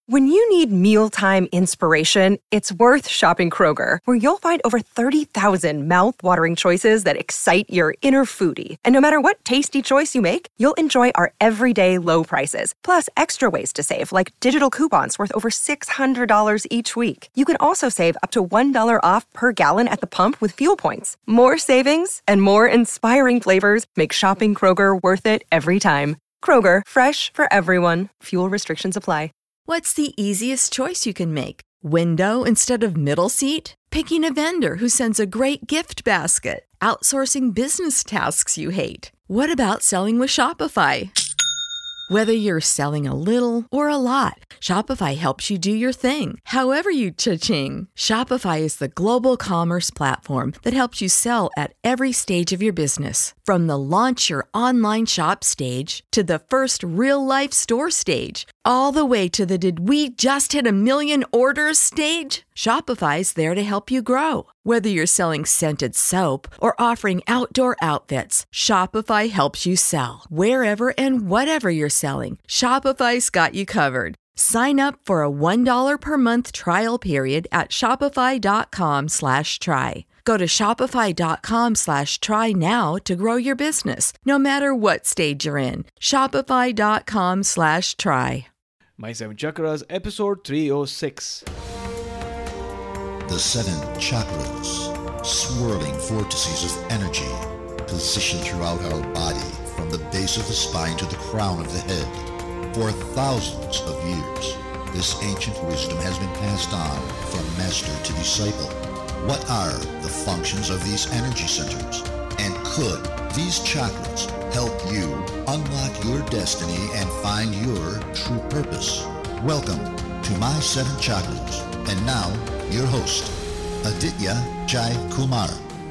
When you need mealtime inspiration, it's worth shopping Kroger, where you'll find over 30,000 mouth-watering choices that excite your inner foodie. And no matter what tasty choice you make, you'll enjoy our everyday low prices, plus extra ways to save, like digital coupons worth over $600 each week. You can also save up to $1 off per gallon at the pump with fuel points. More savings and more inspiring flavors make shopping Kroger worth it every time. Kroger, fresh for everyone. Fuel restrictions apply. What's the easiest choice you can make? Window instead of middle seat? Picking a vendor who sends a great gift basket? Outsourcing business tasks you hate? What about selling with Shopify? Whether you're selling a little or a lot, Shopify helps you do your thing, however you cha-ching. Shopify is the global commerce platform that helps you sell at every stage of your business. From the launch your online shop stage to the first real-life store stage, all the way to the did we just hit a million orders stage. Shopify's there to help you grow. Whether you're selling scented soap or offering outdoor outfits, Shopify helps you sell. Wherever and whatever you're selling, Shopify's got you covered. Sign up for a $1 per month trial period at shopify.com/try. Go to shopify.com/try now to grow your business, no matter what stage you're in. Shopify.com/try. My Seven Chakras, episode 306. The seven chakras, swirling vortices of energy, positioned throughout our body from the base of the spine to the crown of the head. For thousands of years, this ancient wisdom has been passed on from master to disciple. What are the functions of these energy centers? And could these chakras help you unlock your destiny and find your true purpose? Welcome to My Seven Chakras. And now, your host, Aditya Jai Kumar.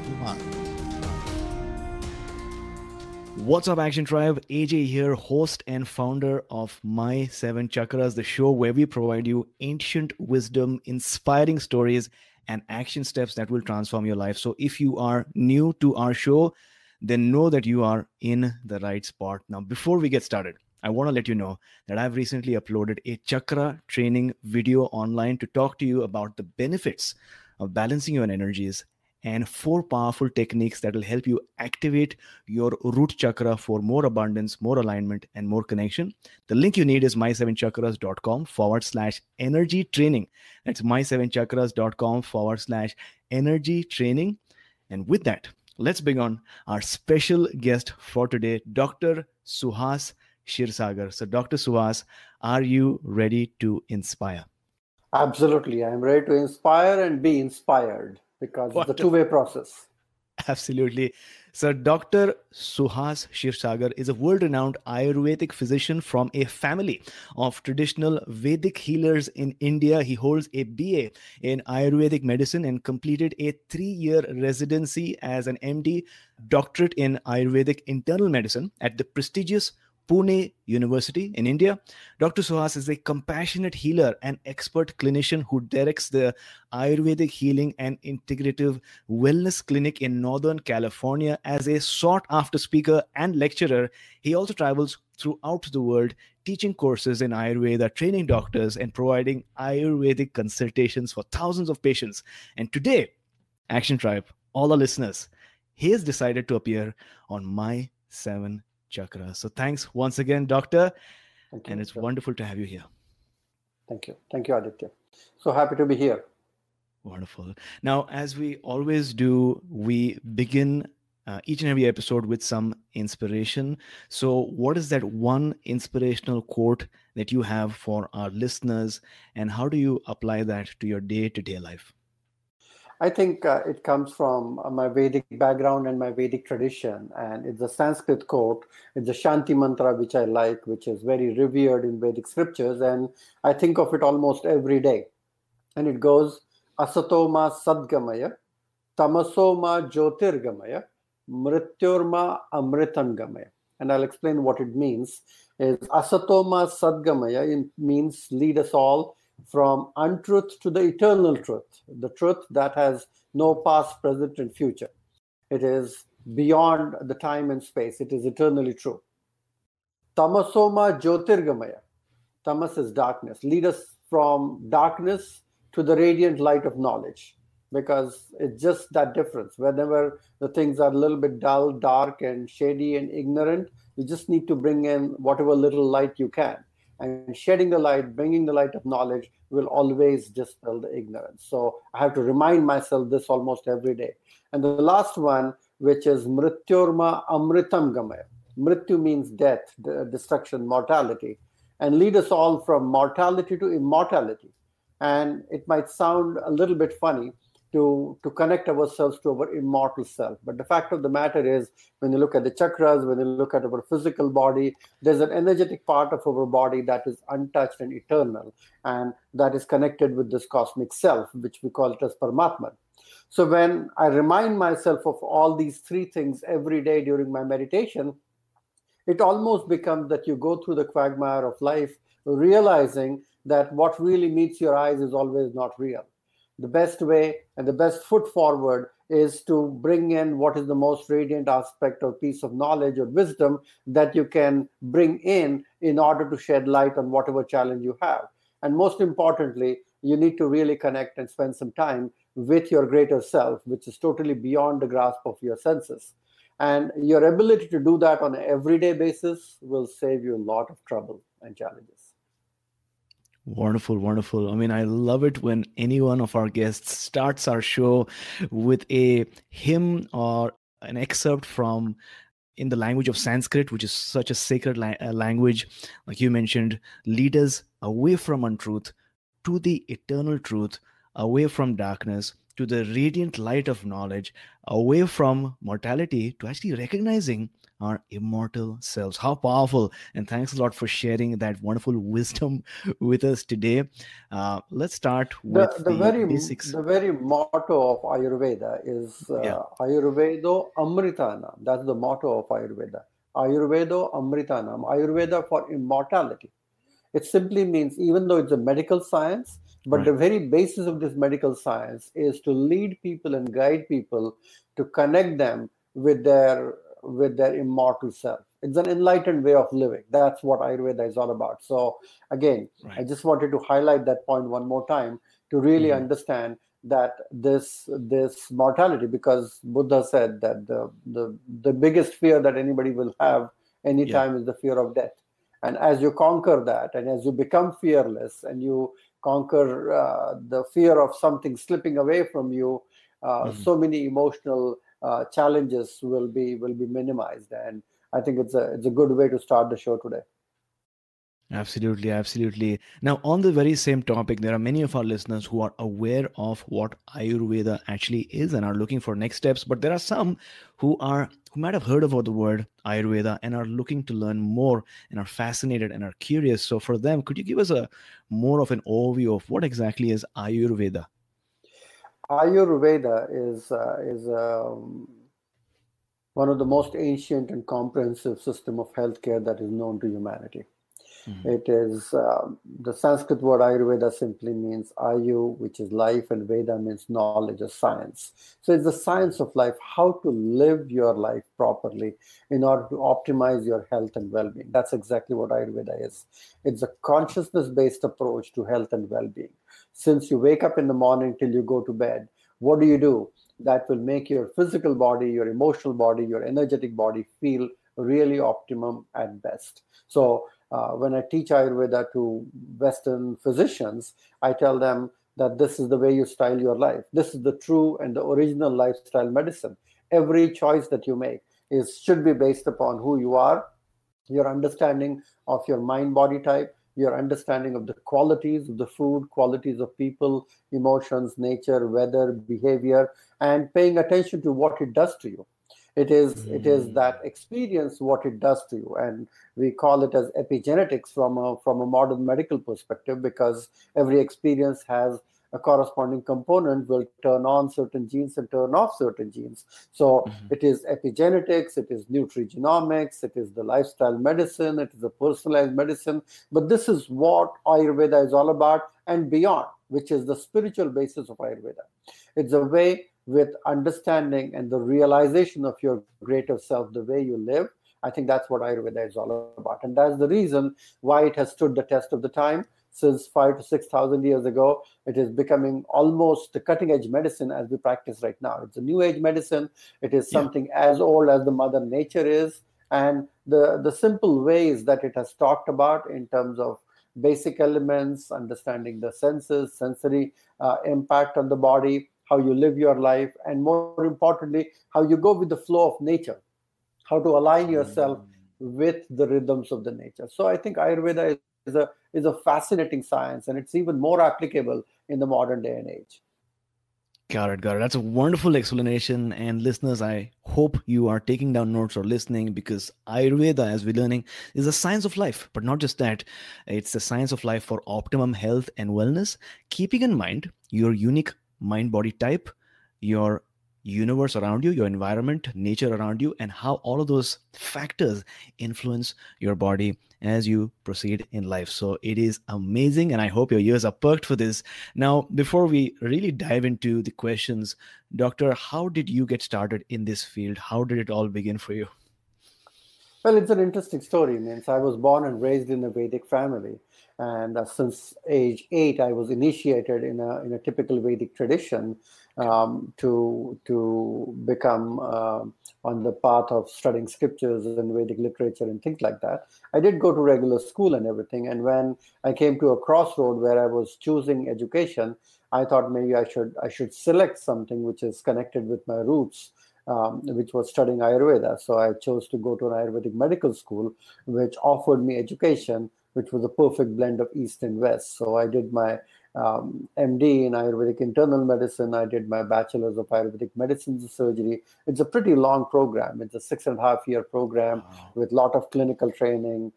What's up, Action Tribe? AJ here, host and founder of My Seven Chakras, the show where we provide you ancient wisdom, inspiring stories, and action steps that will transform your life. So if you are new to our show, then know that you are in the right spot. Now, before we get started, I want to let you know that I've recently uploaded a chakra training video online to talk to you about the benefits of balancing your energies and 4 powerful techniques that will help you activate your root chakra for more abundance, more alignment, and more connection. The link you need is my7chakras.com/energy training. That's my7chakras.com/energy training. And with that, let's bring on our special guest for today, Dr. Suhas Kshirsagar. So Dr. Suhas, are you ready to inspire? Absolutely. I'm ready to inspire and be inspired because it's a two-way process. Absolutely. So Dr. Suhas Kshirsagar is a world-renowned Ayurvedic physician from a family of traditional Vedic healers in India. He holds a BA in Ayurvedic medicine and completed a 3-year residency as an MD, doctorate in Ayurvedic internal medicine at the prestigious Pune University in India. Dr. Suhas is a compassionate healer and expert clinician who directs the Ayurvedic Healing and Integrative Wellness Clinic in Northern California. As a sought-after speaker and lecturer, he also travels throughout the world teaching courses in Ayurveda, training doctors, and providing Ayurvedic consultations for thousands of patients. And today, Action Tribe, all our listeners, he has decided to appear on My 7 Chakras. So thanks once again, Doctor. Thank you, and it's wonderful to have you here. Thank you. Thank you, Aditya. So happy to be here. Wonderful. Now, as we always do, we begin each and every episode with some inspiration. So what is that one inspirational quote that you have for our listeners, and how do you apply that to your day-to-day life? I think it comes from my Vedic background and my Vedic tradition. And it's a Sanskrit quote. It's a Shanti mantra, which I like, which is very revered in Vedic scriptures. And I think of it almost every day. And it goes, Asatoma sadgamaya, tamasoma jyotirgamaya, mrityorma amritangamaya. And I'll explain what it means. Is Asatoma sadgamaya means lead us all from untruth to the eternal truth, the truth that has no past, present, and future. It is beyond the time and space. It is eternally true. Tamasoma jyotirgamaya. Tamas is darkness. Lead us from darkness to the radiant light of knowledge, because it's just that difference. Whenever the things are a little bit dull, dark, and shady and ignorant, you just need to bring in whatever little light you can. And shedding the light, bringing the light of knowledge will always dispel the ignorance. So I have to remind myself this almost every day. And the last one, which is Mrityorma Amritam Gamaya. Mrityu means death, destruction, mortality, and lead us all from mortality to immortality. And it might sound a little bit funny to connect ourselves to our immortal self. But the fact of the matter is, when you look at the chakras, when you look at our physical body, there's an energetic part of our body that is untouched and eternal, and that is connected with this cosmic self, which we call it as Paramatman. So when I remind myself of all these three things every day during my meditation, it almost becomes that you go through the quagmire of life, realizing that what really meets your eyes is always not real. The best way and the best foot forward is to bring in what is the most radiant aspect or piece of knowledge or wisdom that you can bring in order to shed light on whatever challenge you have. And most importantly, you need to really connect and spend some time with your greater self, which is totally beyond the grasp of your senses. And your ability to do that on an everyday basis will save you a lot of trouble and challenges. Wonderful, wonderful. I mean, I love it when any one of our guests starts our show with a hymn or an excerpt from in the language of Sanskrit, which is such a sacred language. Like you mentioned, lead us away from untruth to the eternal truth, away from darkness to the radiant light of knowledge, away from mortality to actually recognizing our immortal selves. How powerful. And thanks a lot for sharing that wonderful wisdom with us today. Let's start with the basics. The very motto of Ayurveda is Ayurvedo Amritanam. That's the motto of Ayurveda. Ayurvedo Amritanam. Ayurveda for immortality. It simply means, even though it's a medical science, but the very basis of this medical science is to lead people and guide people to connect them with their immortal self. It's an enlightened way of living. That's what Ayurveda is all about. So again, I just wanted to highlight that point one more time to really understand that this mortality, because Buddha said that the biggest fear that anybody will have anytime is the fear of death. And as you conquer that, and as you become fearless, and you conquer the fear of something slipping away from you, so many emotional challenges will be minimized. And I think it's a good way to start the show today. Absolutely, absolutely. Now, on the very same topic, there are many of our listeners who are aware of what Ayurveda actually is and are looking for next steps. But there are some who might have heard about the word Ayurveda and are looking to learn more and are fascinated and are curious. So for them, could you give us more of an overview of what exactly is Ayurveda? Ayurveda is one of the most ancient and comprehensive system of healthcare that is known to humanity. It is the Sanskrit word Ayurveda simply means Ayu, which is life, and Veda means knowledge or science. So it's the science of life, how to live your life properly in order to optimize your health and well-being. That's exactly what Ayurveda is. It's a consciousness-based approach to health and well-being. Since you wake up in the morning till you go to bed, what do? That will make your physical body, your emotional body, your energetic body feel really optimum at best. So when I teach Ayurveda to Western physicians, I tell them that this is the way you style your life. This is the true and the original lifestyle medicine. Every choice that you make should be based upon who you are, your understanding of your mind-body type, your understanding of the qualities of the food, qualities of people, emotions, nature, weather, behavior, and paying attention to what it does to you. It is that experience, what it does to you. And we call it as epigenetics from a modern medical perspective, because every experience has a corresponding component, will turn on certain genes and turn off certain genes. So it is epigenetics, it is nutrigenomics, it is the lifestyle medicine, it is the personalized medicine. But this is what Ayurveda is all about and beyond, which is the spiritual basis of Ayurveda. It's a way with understanding and the realization of your greater self, the way you live. I think that's what Ayurveda is all about. And that's the reason why it has stood the test of the time. since 5 to 6,000 years ago. It is becoming almost the cutting edge medicine as we practice right now. It's a new age medicine. It is something as old as the mother nature is. And the simple ways that it has talked about in terms of basic elements, understanding the senses, sensory impact on the body, how you live your life, and more importantly, how you go with the flow of nature, how to align yourself with the rhythms of the nature. So I think Ayurveda is a fascinating science, and it's even more applicable in the modern day and age. Got it, got it. That's a wonderful explanation. And listeners, I hope you are taking down notes or listening, because Ayurveda, as we're learning, is a science of life. But not just that, it's the science of life for optimum health and wellness, keeping in mind your unique mind-body type, your universe around you, your environment, nature around you, and how all of those factors influence your body as you proceed in life. So it is amazing, and I hope your ears are perked for this. Now, before we really dive into the questions, Doctor, how did you get started in this field? How did it all begin for you? Well, it's an interesting story. Means I was born and raised in a Vedic family, and since age 8, I was initiated in a typical Vedic tradition to become on the path of studying scriptures and Vedic literature and things like that. I did go to regular school and everything, and when I came to a crossroad where I was choosing education, I thought maybe I should select something which is connected with my roots. Which was studying Ayurveda. So I chose to go to an Ayurvedic medical school, which offered me education, which was a perfect blend of East and West. So I did my MD in Ayurvedic internal medicine. I did my bachelor's of Ayurvedic medicine and surgery. It's a pretty long program. It's a 6.5-year program with a lot of clinical training,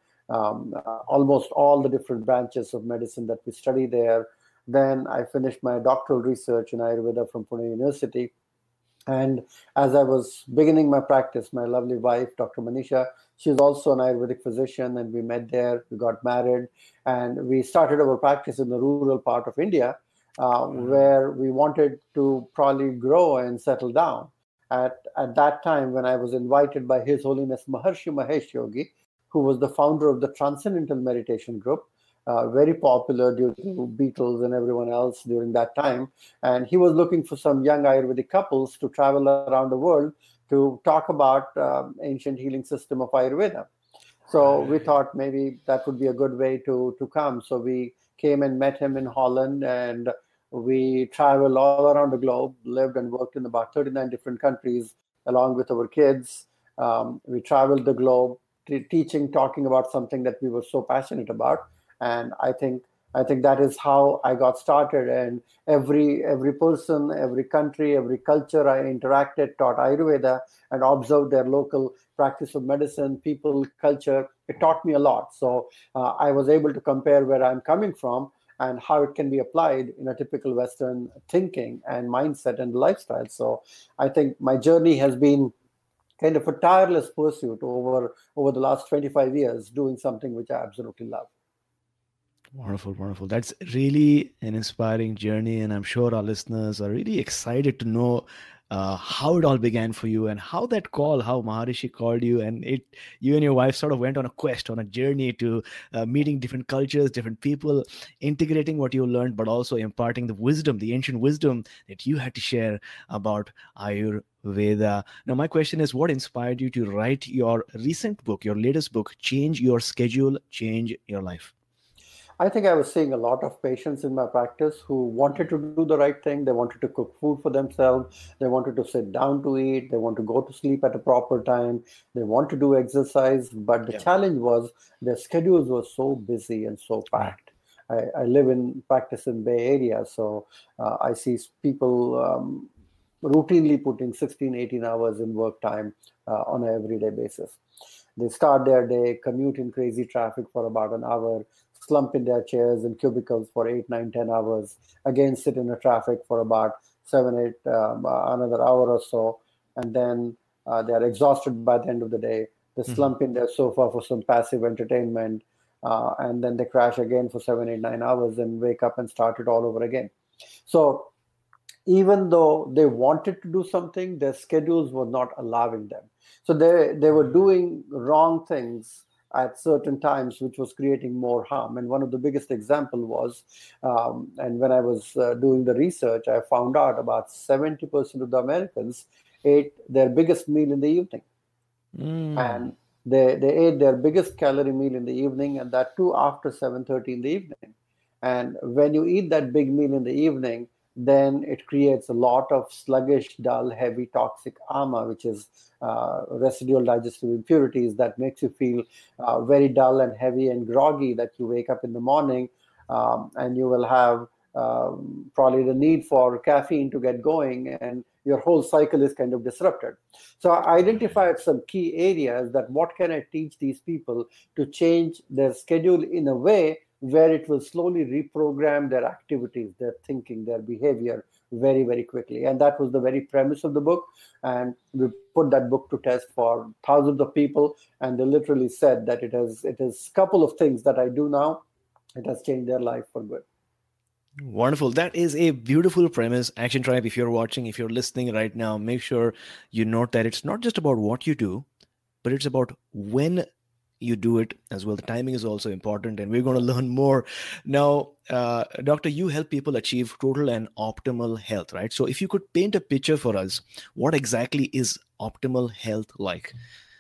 almost all the different branches of medicine that we study there. Then I finished my doctoral research in Ayurveda from Pune University. And as I was beginning my practice, my lovely wife, Dr. Manisha, she's also an Ayurvedic physician, and we met there, we got married, and we started our practice in the rural part of India, where we wanted to probably grow and settle down. At that time, when I was invited by His Holiness Maharshi Mahesh Yogi, who was the founder of the Transcendental Meditation Group, very popular due to Beatles and everyone else during that time. And he was looking for some young Ayurvedic couples to travel around the world to talk about ancient healing system of Ayurveda. So we thought maybe that would be a good way to come. So we came and met him in Holland, and we traveled all around the globe, lived and worked in about 39 different countries along with our kids. We traveled the globe teaching, talking about something that we were so passionate about. And I think that is how I got started. And every person, every country, every culture I interacted, taught Ayurveda, and observed their local practice of medicine, people, culture. It taught me a lot. So I was able to compare where I'm coming from and how it can be applied in a typical Western thinking and mindset and lifestyle. So I think my journey has been kind of a tireless pursuit over the last 25 years, doing something which I absolutely love. Wonderful, wonderful. That's really an inspiring journey, and I'm sure our listeners are really excited to know how it all began for you, and how that call, how Maharishi called you, and you and your wife sort of went on a quest, on a journey to meeting different cultures, different people, integrating what you learned, but also imparting the wisdom, the ancient wisdom that you had to share about Ayurveda. Now, my question is, what inspired you to write your recent book, your latest book, Change Your Schedule, Change Your Life? I think I was seeing a lot of patients in my practice who wanted to do the right thing. They wanted to cook food for themselves. They wanted to sit down to eat. They want to go to sleep at a proper time. They want to do exercise. But the challenge was their schedules were so busy and so packed. I live in practice in Bay Area, so I see people routinely putting 16, 18 hours in work time on an everyday basis. They start their day, commute in crazy traffic for about an hour, slump in their chairs and cubicles for 8, 9, 10 hours, again sit in the traffic for about 7, 8, another hour or so, and then they are exhausted by the end of the day. They slump in their sofa for some passive entertainment, and then they crash again for 7, 8, 9 hours and wake up and start it all over again. So even though they wanted to do something, their schedules were not allowing them. So they were doing wrong things at certain times, which was creating more harm. And one of the biggest example was, and when I was doing the research, I found out about 70% of the Americans ate their biggest meal in the evening. And they ate their biggest calorie meal in the evening, and that too after 7:30 in the evening. And when you eat that big meal in the evening, then it creates a lot of sluggish, dull, heavy, toxic ama, which is residual digestive impurities that makes you feel very dull and heavy and groggy, that you wake up in the morning and you will have probably the need for caffeine to get going, and your whole cycle is kind of disrupted. So I identified some key areas that what can I teach these people to change their schedule in a way where it will slowly reprogram their activities, their thinking, their behavior very, very quickly. And that was the very premise of the book. And we put that book to test for thousands of people. And they literally said that it is a couple of things that I do now. It has changed their life for good. Wonderful. That is a beautiful premise. Action Tribe, if you're watching, if you're listening right now, make sure you note that it's not just about what you do, but it's about when you do it as well. The timing is also important, and we're going to learn more. Now, Doctor, you help people achieve total and optimal health, right? So if you could paint a picture for us, what exactly is optimal health like?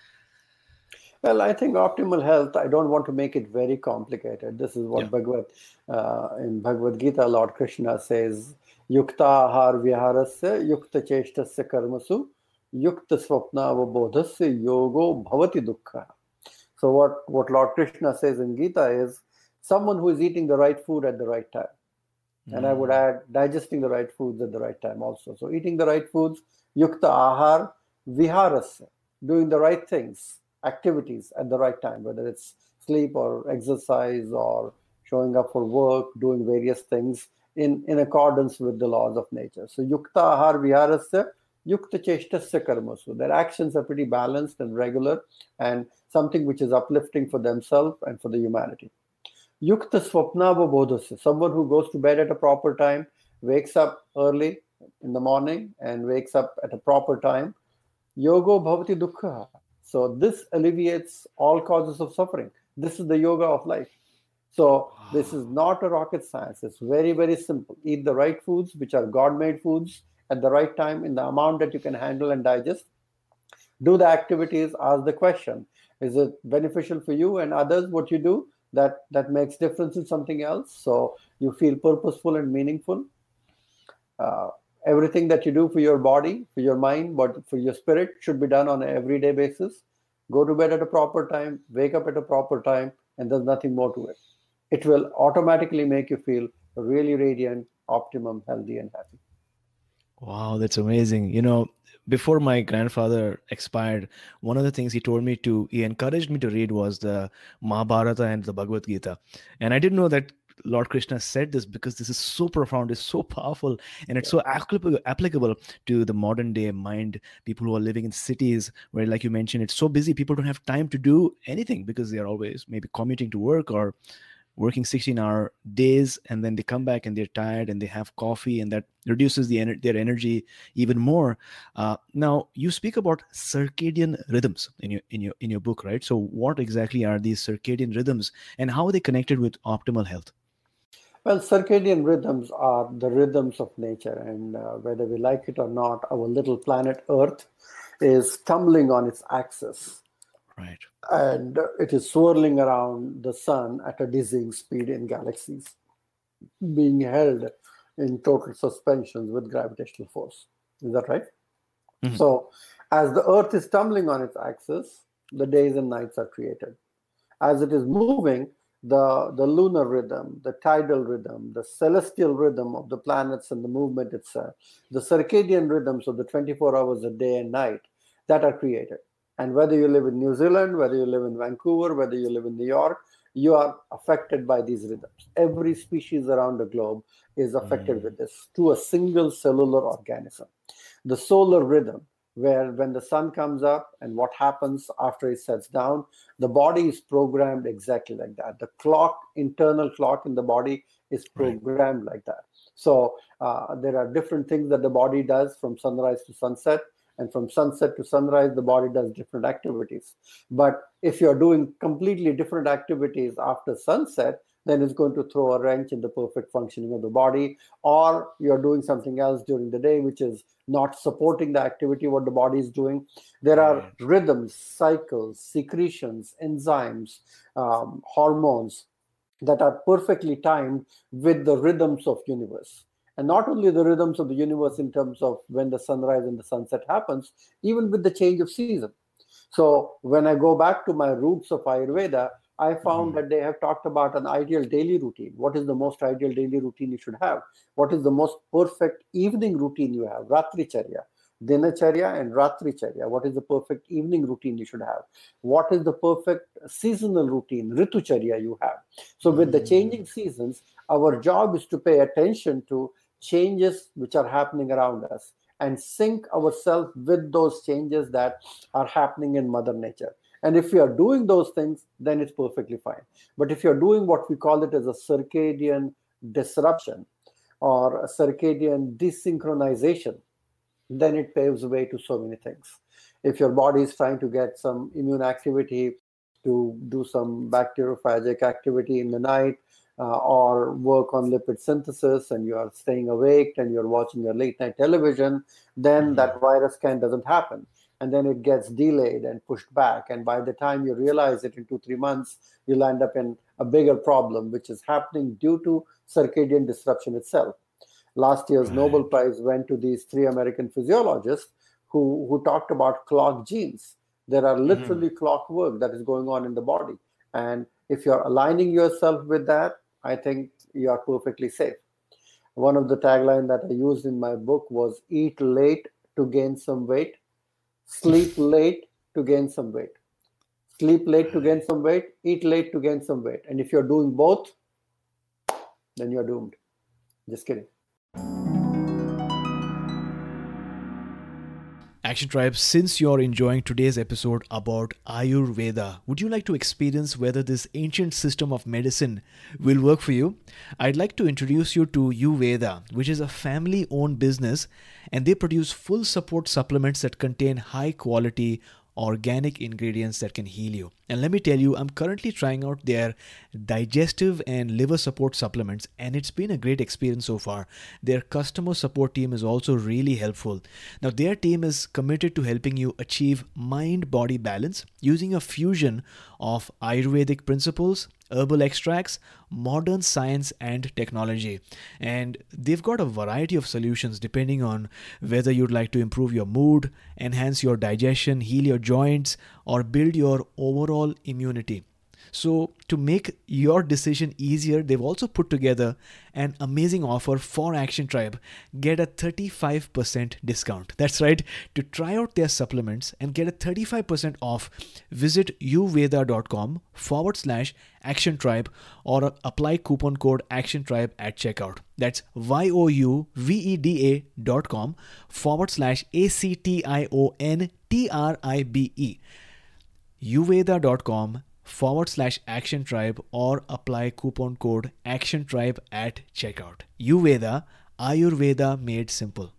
Well, I think optimal health, I don't want to make it very complicated. This is what in Bhagavad Gita, Lord Krishna says, Yukta ahar viharasya, yukta cheshtasya karmasu, yukta swapna avabodhasya yogo bhavati dukkha. So what Lord Krishna says in Gita is someone who is eating the right food at the right time. And I would add digesting the right foods at the right time also. So eating the right foods, yukta ahar viharasya, doing the right things, activities at the right time, whether it's sleep or exercise or showing up for work, doing various things in accordance with the laws of nature. So yukta ahar viharasya, yukta cheshtasya karmasu. Their actions are pretty balanced and regular and something which is uplifting for themselves and for the humanity. Yukta swapnava bodhasya, someone who goes to bed at a proper time, wakes up early in the morning and wakes up at a proper time. Yogo bhavati dukkha. So this alleviates all causes of suffering. This is the yoga of life. So this is not a rocket science. It's very, very simple. Eat the right foods, which are God-made foods, at the right time in the amount that you can handle and digest. Do the activities, ask the question. Is it beneficial for you and others, what you do, that makes difference in something else? So you feel purposeful and meaningful. Everything that you do for your body, for your mind, but for your spirit should be done on an everyday basis. Go to bed at a proper time, wake up at a proper time, and there's nothing more to it. It will automatically make you feel really radiant, optimum, healthy, and happy. Wow, that's amazing. You know, before my grandfather expired, one of the things he encouraged me to read was the Mahabharata and the Bhagavad Gita. And I didn't know that Lord Krishna said this because this is so profound, it's so powerful, and it's so applicable to the modern day mind. People who are living in cities where, like you mentioned, it's so busy, people don't have time to do anything because they're always maybe commuting to work or working 16-hour days, and then they come back and they're tired and they have coffee, and that reduces their energy even more. Now, you speak about circadian rhythms in your book, right? So what exactly are these circadian rhythms, and how are they connected with optimal health? Well, circadian rhythms are the rhythms of nature, and whether we like it or not, our little planet Earth is tumbling on its axis. Right. And it is swirling around the sun at a dizzying speed in galaxies, being held in total suspensions with gravitational force. Is that right? Mm-hmm. So as the Earth is tumbling on its axis, the days and nights are created. As it is moving, the lunar rhythm, the tidal rhythm, the celestial rhythm of the planets and the movement itself, the circadian rhythms of the 24 hours a day and night that are created. And whether you live in New Zealand, whether you live in Vancouver, whether you live in New York, you are affected by these rhythms. Every species around the globe is affected with this to a single cellular organism. The solar rhythm, where when the sun comes up and what happens after it sets down, the body is programmed exactly like that. The clock, internal clock in the body is programmed like that. So there are different things that the body does from sunrise to sunset. And from sunset to sunrise, the body does different activities. But if you're doing completely different activities after sunset, then it's going to throw a wrench in the perfect functioning of the body. Or you're doing something else during the day, which is not supporting the activity what the body is doing. There are rhythms, cycles, secretions, enzymes, hormones that are perfectly timed with the rhythms of universe. And not only the rhythms of the universe in terms of when the sunrise and the sunset happens, even with the change of season. So when I go back to my roots of Ayurveda, I found that they have talked about an ideal daily routine. What is the most ideal daily routine you should have? What is the most perfect evening routine you have? Ratricharya, Dinacharya and Ratricharya. What is the perfect evening routine you should have? What is the perfect seasonal routine, Ritucharya, you have? So with the changing seasons, our job is to pay attention to changes which are happening around us and sync ourselves with those changes that are happening in Mother Nature. And if we are doing those things, then it's perfectly fine. But if you're doing what we call it as a circadian disruption or a circadian desynchronization, then it paves the way to so many things. If your body is trying to get some immune activity, to do some bacteriophagic activity in the night, or work on lipid synthesis, and you are staying awake and you're watching your late night television, then that virus scan doesn't happen. And then it gets delayed and pushed back. And by the time you realize it in 2-3 months, you'll end up in a bigger problem, which is happening due to circadian disruption itself. Last year's Nobel Prize went to these 3 American physiologists who talked about clock genes. There are literally clock work that is going on in the body. And if you're aligning yourself with that, I think you are perfectly safe. One of the taglines that I used in my book was eat late to gain some weight, sleep late to gain some weight. Sleep late to gain some weight, eat late to gain some weight. And if you're doing both, then you're doomed. Just kidding. Action Tribe, since you're enjoying today's episode about Ayurveda, would you like to experience whether this ancient system of medicine will work for you? I'd like to introduce you to Yuveda, which is a family-owned business, and they produce full support supplements that contain high-quality organic ingredients that can heal you. And let me tell you, I'm currently trying out their digestive and liver support supplements, and it's been a great experience so far. Their customer support team is also really helpful. Now, their team is committed to helping you achieve mind-body balance using a fusion of Ayurvedic principles, herbal extracts, modern science and technology. And they've got a variety of solutions depending on whether you'd like to improve your mood, enhance your digestion, heal your joints, or build your overall immunity. So to make your decision easier, they've also put together an amazing offer for Action Tribe. Get a 35% discount. That's right. To try out their supplements and get a 35% off, visit youveda.com/Action Tribe or apply coupon code Action Tribe at checkout. That's youveda.com/ACTIONTRIBE. youveda.com/Action Tribe or apply coupon code Action Tribe at checkout. Yuveda, Ayurveda made simple.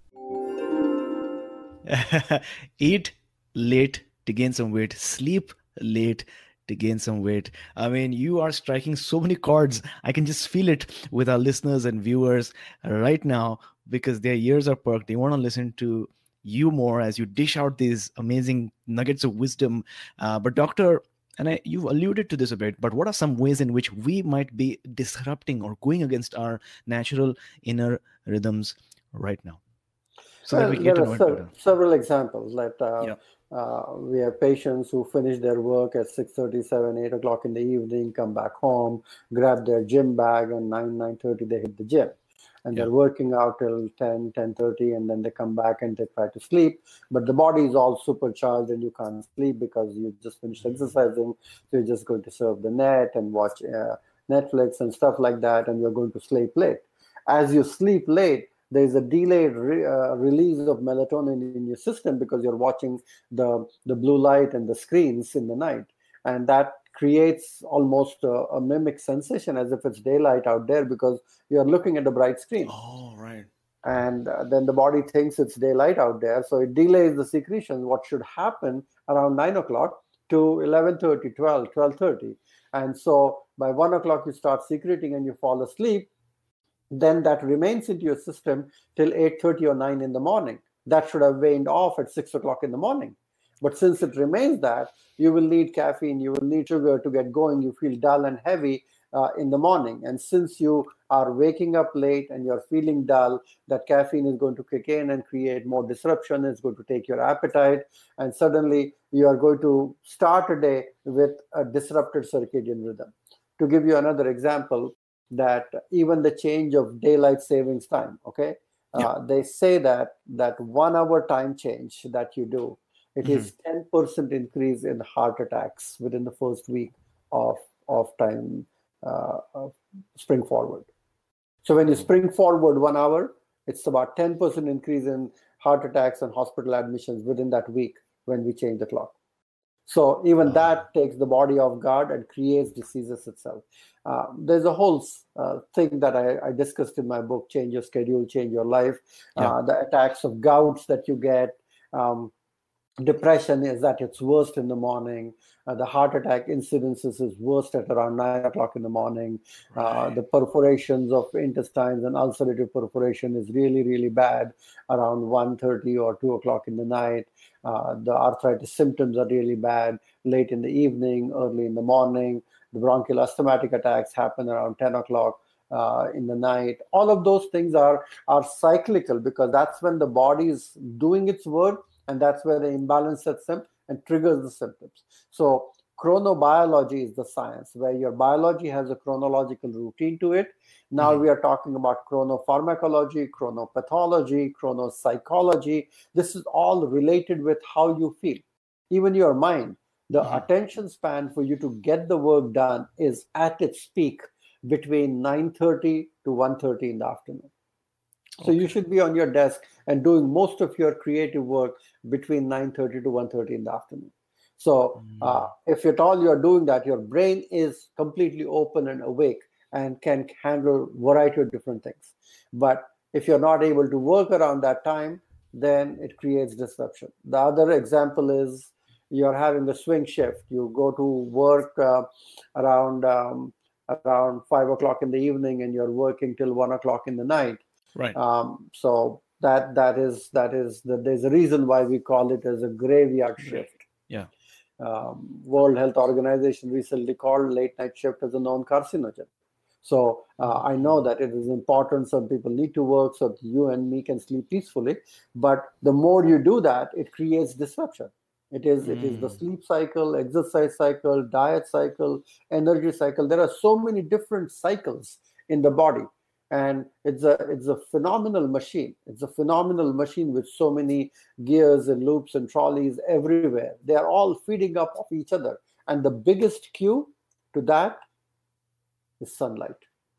Eat late to gain some weight, sleep late to gain some weight. I mean, you are striking so many chords. I can just feel it with our listeners and viewers right now because their ears are perked. They want to listen to you more as you dish out these amazing nuggets of wisdom. But Doctor, and you've alluded to this a bit, but what are some ways in which we might be disrupting or going against our natural inner rhythms right now? So that we get to know it better. Several examples. We have patients who finish their work at 6:30, 7, 8 o'clock in the evening, come back home, grab their gym bag, and 9:30 they hit the gym. And they're working out till 10, 10:30, and then they come back and they try to sleep. But the body is all supercharged and you can't sleep because you just finished exercising. So you're just going to surf the net and watch Netflix and stuff like that, and you're going to sleep late. As you sleep late, there's a delayed release of melatonin in your system because you're watching the blue light and the screens in the night. And that creates almost a mimic sensation as if it's daylight out there because you're looking at a bright screen. Oh, right. And then the body thinks it's daylight out there, so it delays the secretion. What should happen around 9 o'clock to 11:30, 12, 12:30. And so by 1 o'clock, you start secreting and you fall asleep. Then that remains into your system till 8:30 or 9 in the morning. That should have waned off at 6 o'clock in the morning. But since it remains that, you will need caffeine, you will need sugar to get going. You feel dull and heavy in the morning. And since you are waking up late and you're feeling dull, that caffeine is going to kick in and create more disruption. It's going to take your appetite. And suddenly you are going to start a day with a disrupted circadian rhythm. To give you another example, that even the change of daylight savings time, okay? They say that 1 hour time change that you do, it is 10% increase in heart attacks within the first week of time spring forward. So when you spring forward 1 hour, it's about 10% increase in heart attacks and hospital admissions within that week when we change the clock. So even that takes the body off guard and creates diseases itself. There's a whole thing that I discussed in my book, Change Your Schedule, Change Your Life. The attacks of gouts that you get. Depression is at its worst in the morning. The heart attack incidences is worst at around 9 o'clock in the morning. The perforations of intestines and ulcerative perforation is really, really bad around 1:30 or 2 o'clock in the night. The arthritis symptoms are really bad late in the evening, early in the morning. The bronchial asthmatic attacks happen around 10 o'clock in the night. All of those things are cyclical, because that's when the body is doing its work, and that's where the imbalance sets in and triggers the symptoms. So chronobiology is the science where your biology has a chronological routine to it. Now we are talking about chronopharmacology, chronopathology, chronopsychology. This is all related with how you feel. Even your mind, the attention span for you to get the work done is at its peak between 9:30 to 1:30 in the afternoon. So you should be on your desk and doing most of your creative work between 9:30 to 1:30 in the afternoon. So if at all you're doing that, your brain is completely open and awake and can handle a variety of different things. But if you're not able to work around that time, then it creates disruption. The other example is you're having a swing shift. You go to work around 5 o'clock in the evening and you're working till 1 o'clock in the night. Right. So there's a reason why we call it as a graveyard shift. Yeah. World Health Organization recently called late night shift as a known carcinogen. So I know that it is important. Some people need to work so that you and me can sleep peacefully. But the more you do that, it creates disruption. It is the sleep cycle, exercise cycle, diet cycle, energy cycle. There are so many different cycles in the body. And it's a phenomenal machine. It's a phenomenal machine with so many gears and loops and trolleys everywhere. They are all feeding up of each other. And the biggest cue to that is sunlight.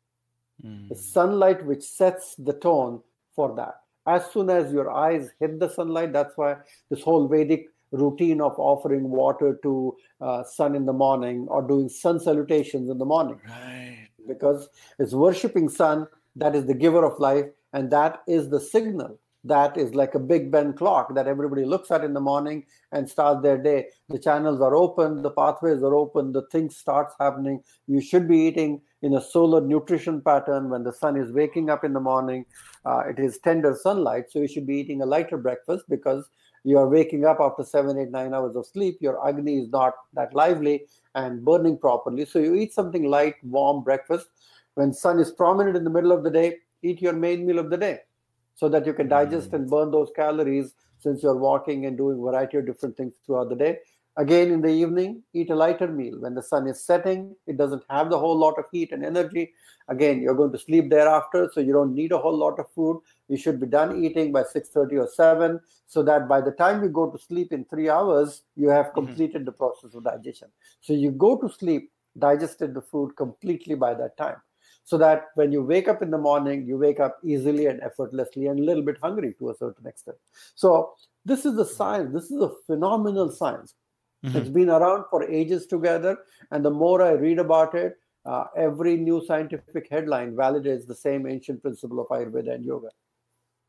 The sunlight which sets the tone for that. As soon as your eyes hit the sunlight, that's why this whole Vedic routine of offering water to sun in the morning or doing sun salutations in the morning. Right. Because it's worshipping sun. That is the giver of life, and that is the signal. That is like a Big Ben clock that everybody looks at in the morning and starts their day. The channels are open, the pathways are open, the things starts happening. You should be eating in a solar nutrition pattern when the sun is waking up in the morning. It is tender sunlight, so you should be eating a lighter breakfast because you are waking up after 7, 8, 9 hours of sleep. Your Agni is not that lively and burning properly. So you eat something light, warm breakfast. When sun is prominent in the middle of the day, eat your main meal of the day so that you can digest and burn those calories since you're walking and doing a variety of different things throughout the day. Again, in the evening, eat a lighter meal. When the sun is setting, it doesn't have the whole lot of heat and energy. Again, you're going to sleep thereafter, so you don't need a whole lot of food. You should be done eating by 6:30 or 7, so that by the time you go to sleep in 3 hours, you have completed the process of digestion. So you go to sleep, digested the food completely by that time. So that when you wake up in the morning, you wake up easily and effortlessly and a little bit hungry to a certain extent. So this is the science. This is a phenomenal science. It's been around for ages together. And the more I read about it, every new scientific headline validates the same ancient principle of Ayurveda and yoga.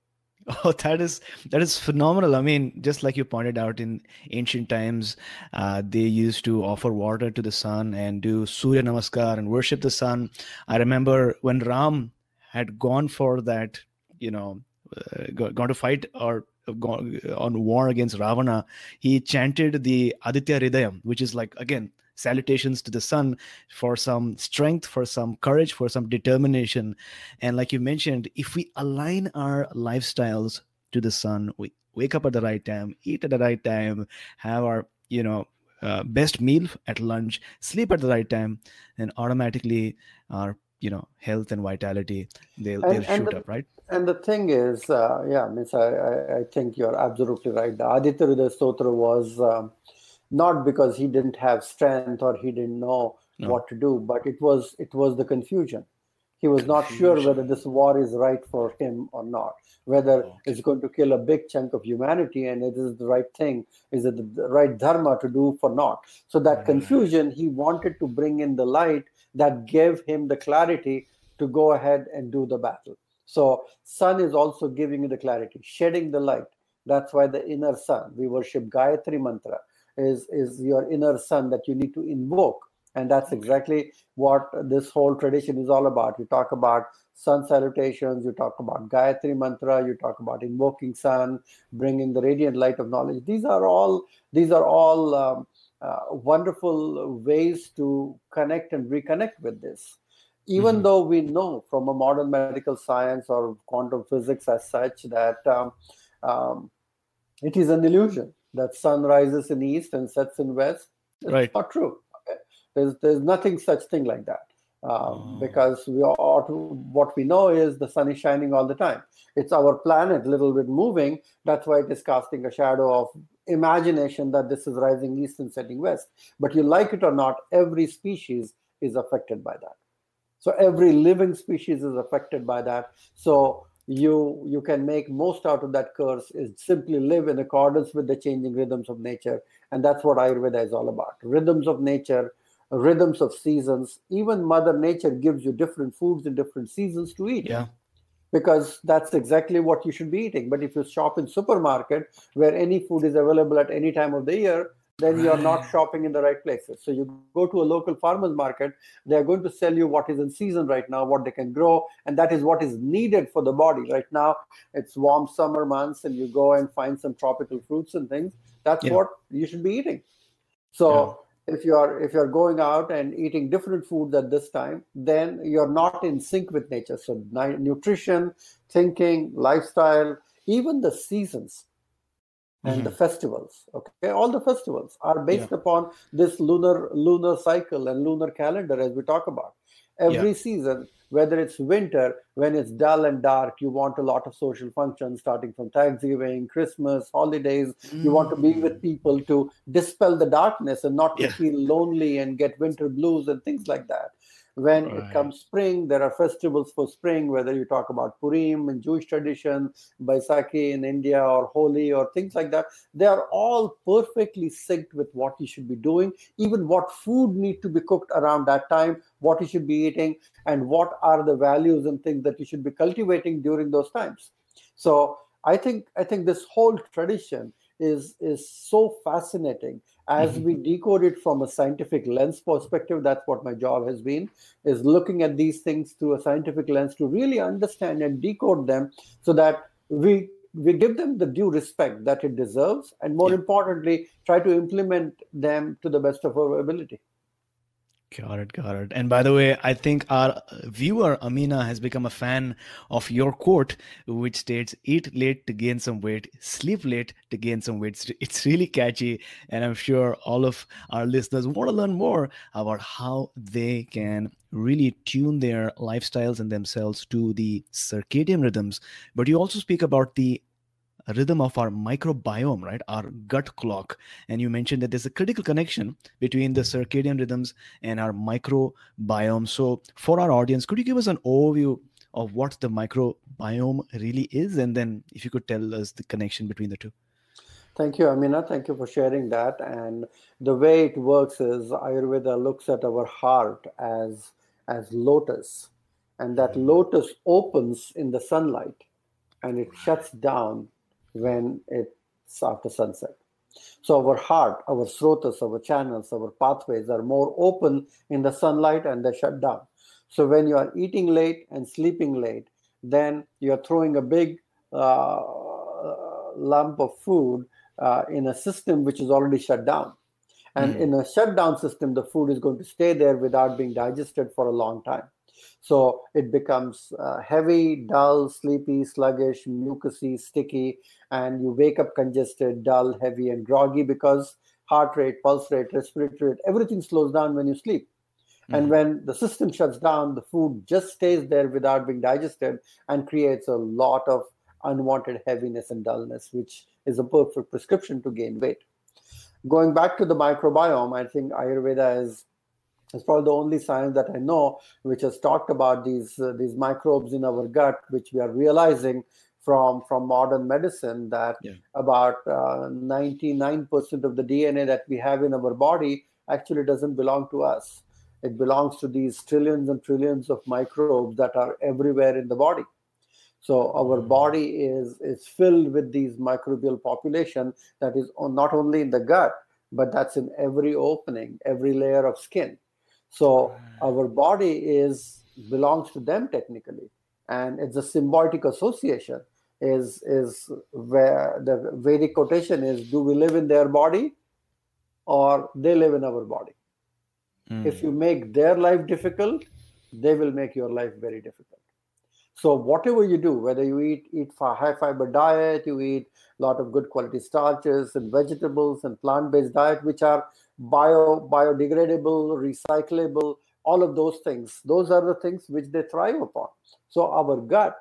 Oh, that is phenomenal. I mean, just like you pointed out, in ancient times, they used to offer water to the sun and do Surya Namaskar and worship the sun. I remember when Ram had gone for that, you know, gone to fight or gone on war against Ravana, he chanted the Aditya Hridayam, which is like, again, salutations to the sun for some strength, for some courage, for some determination. And like you mentioned, if we align our lifestyles to the sun, we wake up at the right time, eat at the right time, have our, best meal at lunch, sleep at the right time, then automatically our, health and vitality, they'll And shoot the, up, right? and the thing is, yeah, means I think you're absolutely right. The Aditya Hridaya Stotra was not because he didn't have strength or he didn't know No. what to do, but it was the confusion. He was not sure whether Confusion. this war is right for him or not, whether Okay. it's going to kill a big chunk of humanity and it is the right thing, is it the right dharma to do for not. So that Right. confusion, he wanted to bring in the light that gave him the clarity to go ahead and do the battle. So sun is also giving you the clarity, shedding the light. That's why the inner sun, we worship Gayatri mantra, is your inner sun that you need to invoke. And that's Okay. exactly what this whole tradition is all about. You talk about sun salutations, you talk about Gayatri mantra, you talk about invoking sun, bringing the radiant light of knowledge. These are all wonderful ways to connect and reconnect with this. Even Hmm. though we know from a modern medical science or quantum physics as such that um, it is an illusion that sun rises in east and sets in west. It's Right. not true. Okay? There's nothing such thing like that. Oh, Because what we know is the sun is shining all the time. It's our planet a little bit moving. That's why it is casting a shadow of imagination that this is rising east and setting west. But you like it or not, every species is affected by that. So every living species is affected by that. So you can make most out of that curse is simply live in accordance with the changing rhythms of nature. And that's what Ayurveda is all about. Rhythms of nature, rhythms of seasons. Even Mother Nature gives you different foods in different seasons to eat, yeah. because that's exactly what you should be eating. But if you shop in supermarket where any food is available at any time of the year, then you're not Right. shopping in the right places. So you go to a local farmer's market, they are going to sell you what is in season right now, what they can grow, and that is what is needed for the body. Right now, it's warm summer months, and you go and find some tropical fruits and things. That's Yeah. what you should be eating. Yeah. So if you're going out and eating different foods at this time, then you're not in sync with nature. So nutrition, thinking, lifestyle, even the seasons and the Hmm. festivals, okay, all the festivals are based Yeah. upon this lunar cycle and lunar calendar, as we talk about. Yeah. Every season, whether it's winter, when it's dull and dark, you want a lot of social functions, starting from Thanksgiving, Christmas, holidays. You want to be with Mm. people to dispel the darkness and not to Yeah. feel lonely and get winter blues and things like that. When it Right. comes spring, there are festivals for spring, whether you talk about Purim in Jewish tradition, Baisakhi in India, or Holi, or things like that. They are all perfectly synced with what you should be doing, even what food need to be cooked around that time, what you should be eating, and what are the values and things that you should be cultivating during those times. So I think this whole tradition is so fascinating as Hmm. we decode it from a scientific lens perspective. That's what my job has been, is looking at these things through a scientific lens to really understand and decode them, so that we give them the due respect that it deserves, and more Yeah. importantly, try to implement them to the best of our ability. Got it, got it. And by the way, I think our viewer Amina has become a fan of your quote, which states, "Eat late to gain some weight, sleep late to gain some weight." It's really catchy, and I'm sure all of our listeners want to learn more about how they can really tune their lifestyles and themselves to the circadian rhythms. But you also speak about the rhythm of our microbiome, right? Our gut clock. And you mentioned that there's a critical connection between the circadian rhythms and our microbiome. So, for our audience, could you give us an overview of what the microbiome really is? And then, if you could tell us the connection between the two. Thank you, Amina. Thank you for sharing that. And the way it works is Ayurveda looks at our heart as lotus, and that lotus opens in the sunlight, and it shuts down when it's after sunset. So our heart, our srotas, our channels, our pathways are more open in the sunlight and they shut down. So when you are eating late and sleeping late, then you're throwing a big lump of food in a system which is already shut down. And in a shutdown system, the food is going to stay there without being digested for a long time. So it becomes heavy, dull, sleepy, sluggish, mucousy, sticky, and you wake up congested, dull, heavy, and groggy because heart rate, pulse rate, respiratory rate, everything slows down when you sleep. And when the system shuts down, the food just stays there without being digested and creates a lot of unwanted heaviness and dullness, which is a perfect prescription to gain weight. Going back to the microbiome, I think Ayurveda is probably the only science that I know which has talked about these microbes in our gut, which we are realizing from modern medicine that about 99% of the DNA that we have in our body actually doesn't belong to us. It belongs to these trillions and trillions of microbes that are everywhere in the body. So our body is filled with these microbial population that is not only in the gut, but that's in every opening, every layer of skin. So our body belongs to them technically, and it's a symbiotic association. Is where the Vedic quotation is: do we live in their body, or they live in our body? If you make their life difficult, they will make your life very difficult. So whatever you do, whether you eat high fiber diet, you eat a lot of good quality starches and vegetables and plant-based diet, which are biodegradable, recyclable, all of those things. Those are the things which they thrive upon. So our gut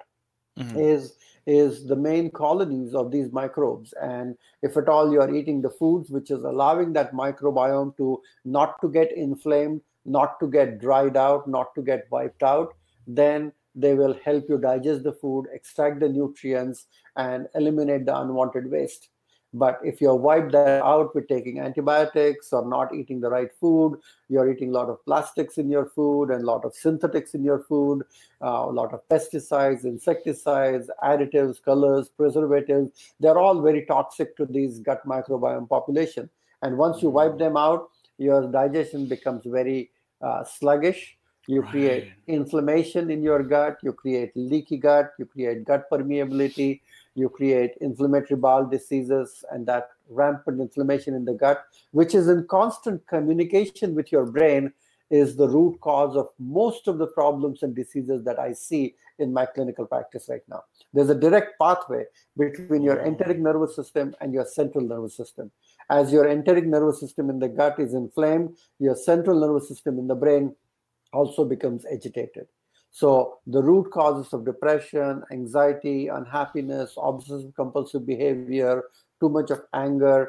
is the main colonies of these microbes. And if at all you are eating the foods which is allowing that microbiome to not to get inflamed, not to get dried out, not to get wiped out, then they will help you digest the food, extract the nutrients, and eliminate the unwanted waste. But if you're wiped that out with taking antibiotics or not eating the right food, you're eating a lot of plastics in your food and a lot of synthetics in your food, a lot of pesticides, insecticides, additives, colors, preservatives. They're all very toxic to these gut microbiome population. And once you wipe them out, your digestion becomes very sluggish. You create inflammation in your gut, you create leaky gut, you create gut permeability, you create inflammatory bowel diseases, and that rampant inflammation in the gut, which is in constant communication with your brain, is the root cause of most of the problems and diseases that I see in my clinical practice right now. There's a direct pathway between your enteric nervous system and your central nervous system. As your enteric nervous system in the gut is inflamed, your central nervous system in the brain also becomes agitated. So the root causes of depression, anxiety, unhappiness, obsessive compulsive behavior, too much of anger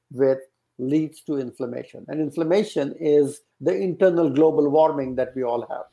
leads to inflammation. And inflammation is the internal global warming that we all have.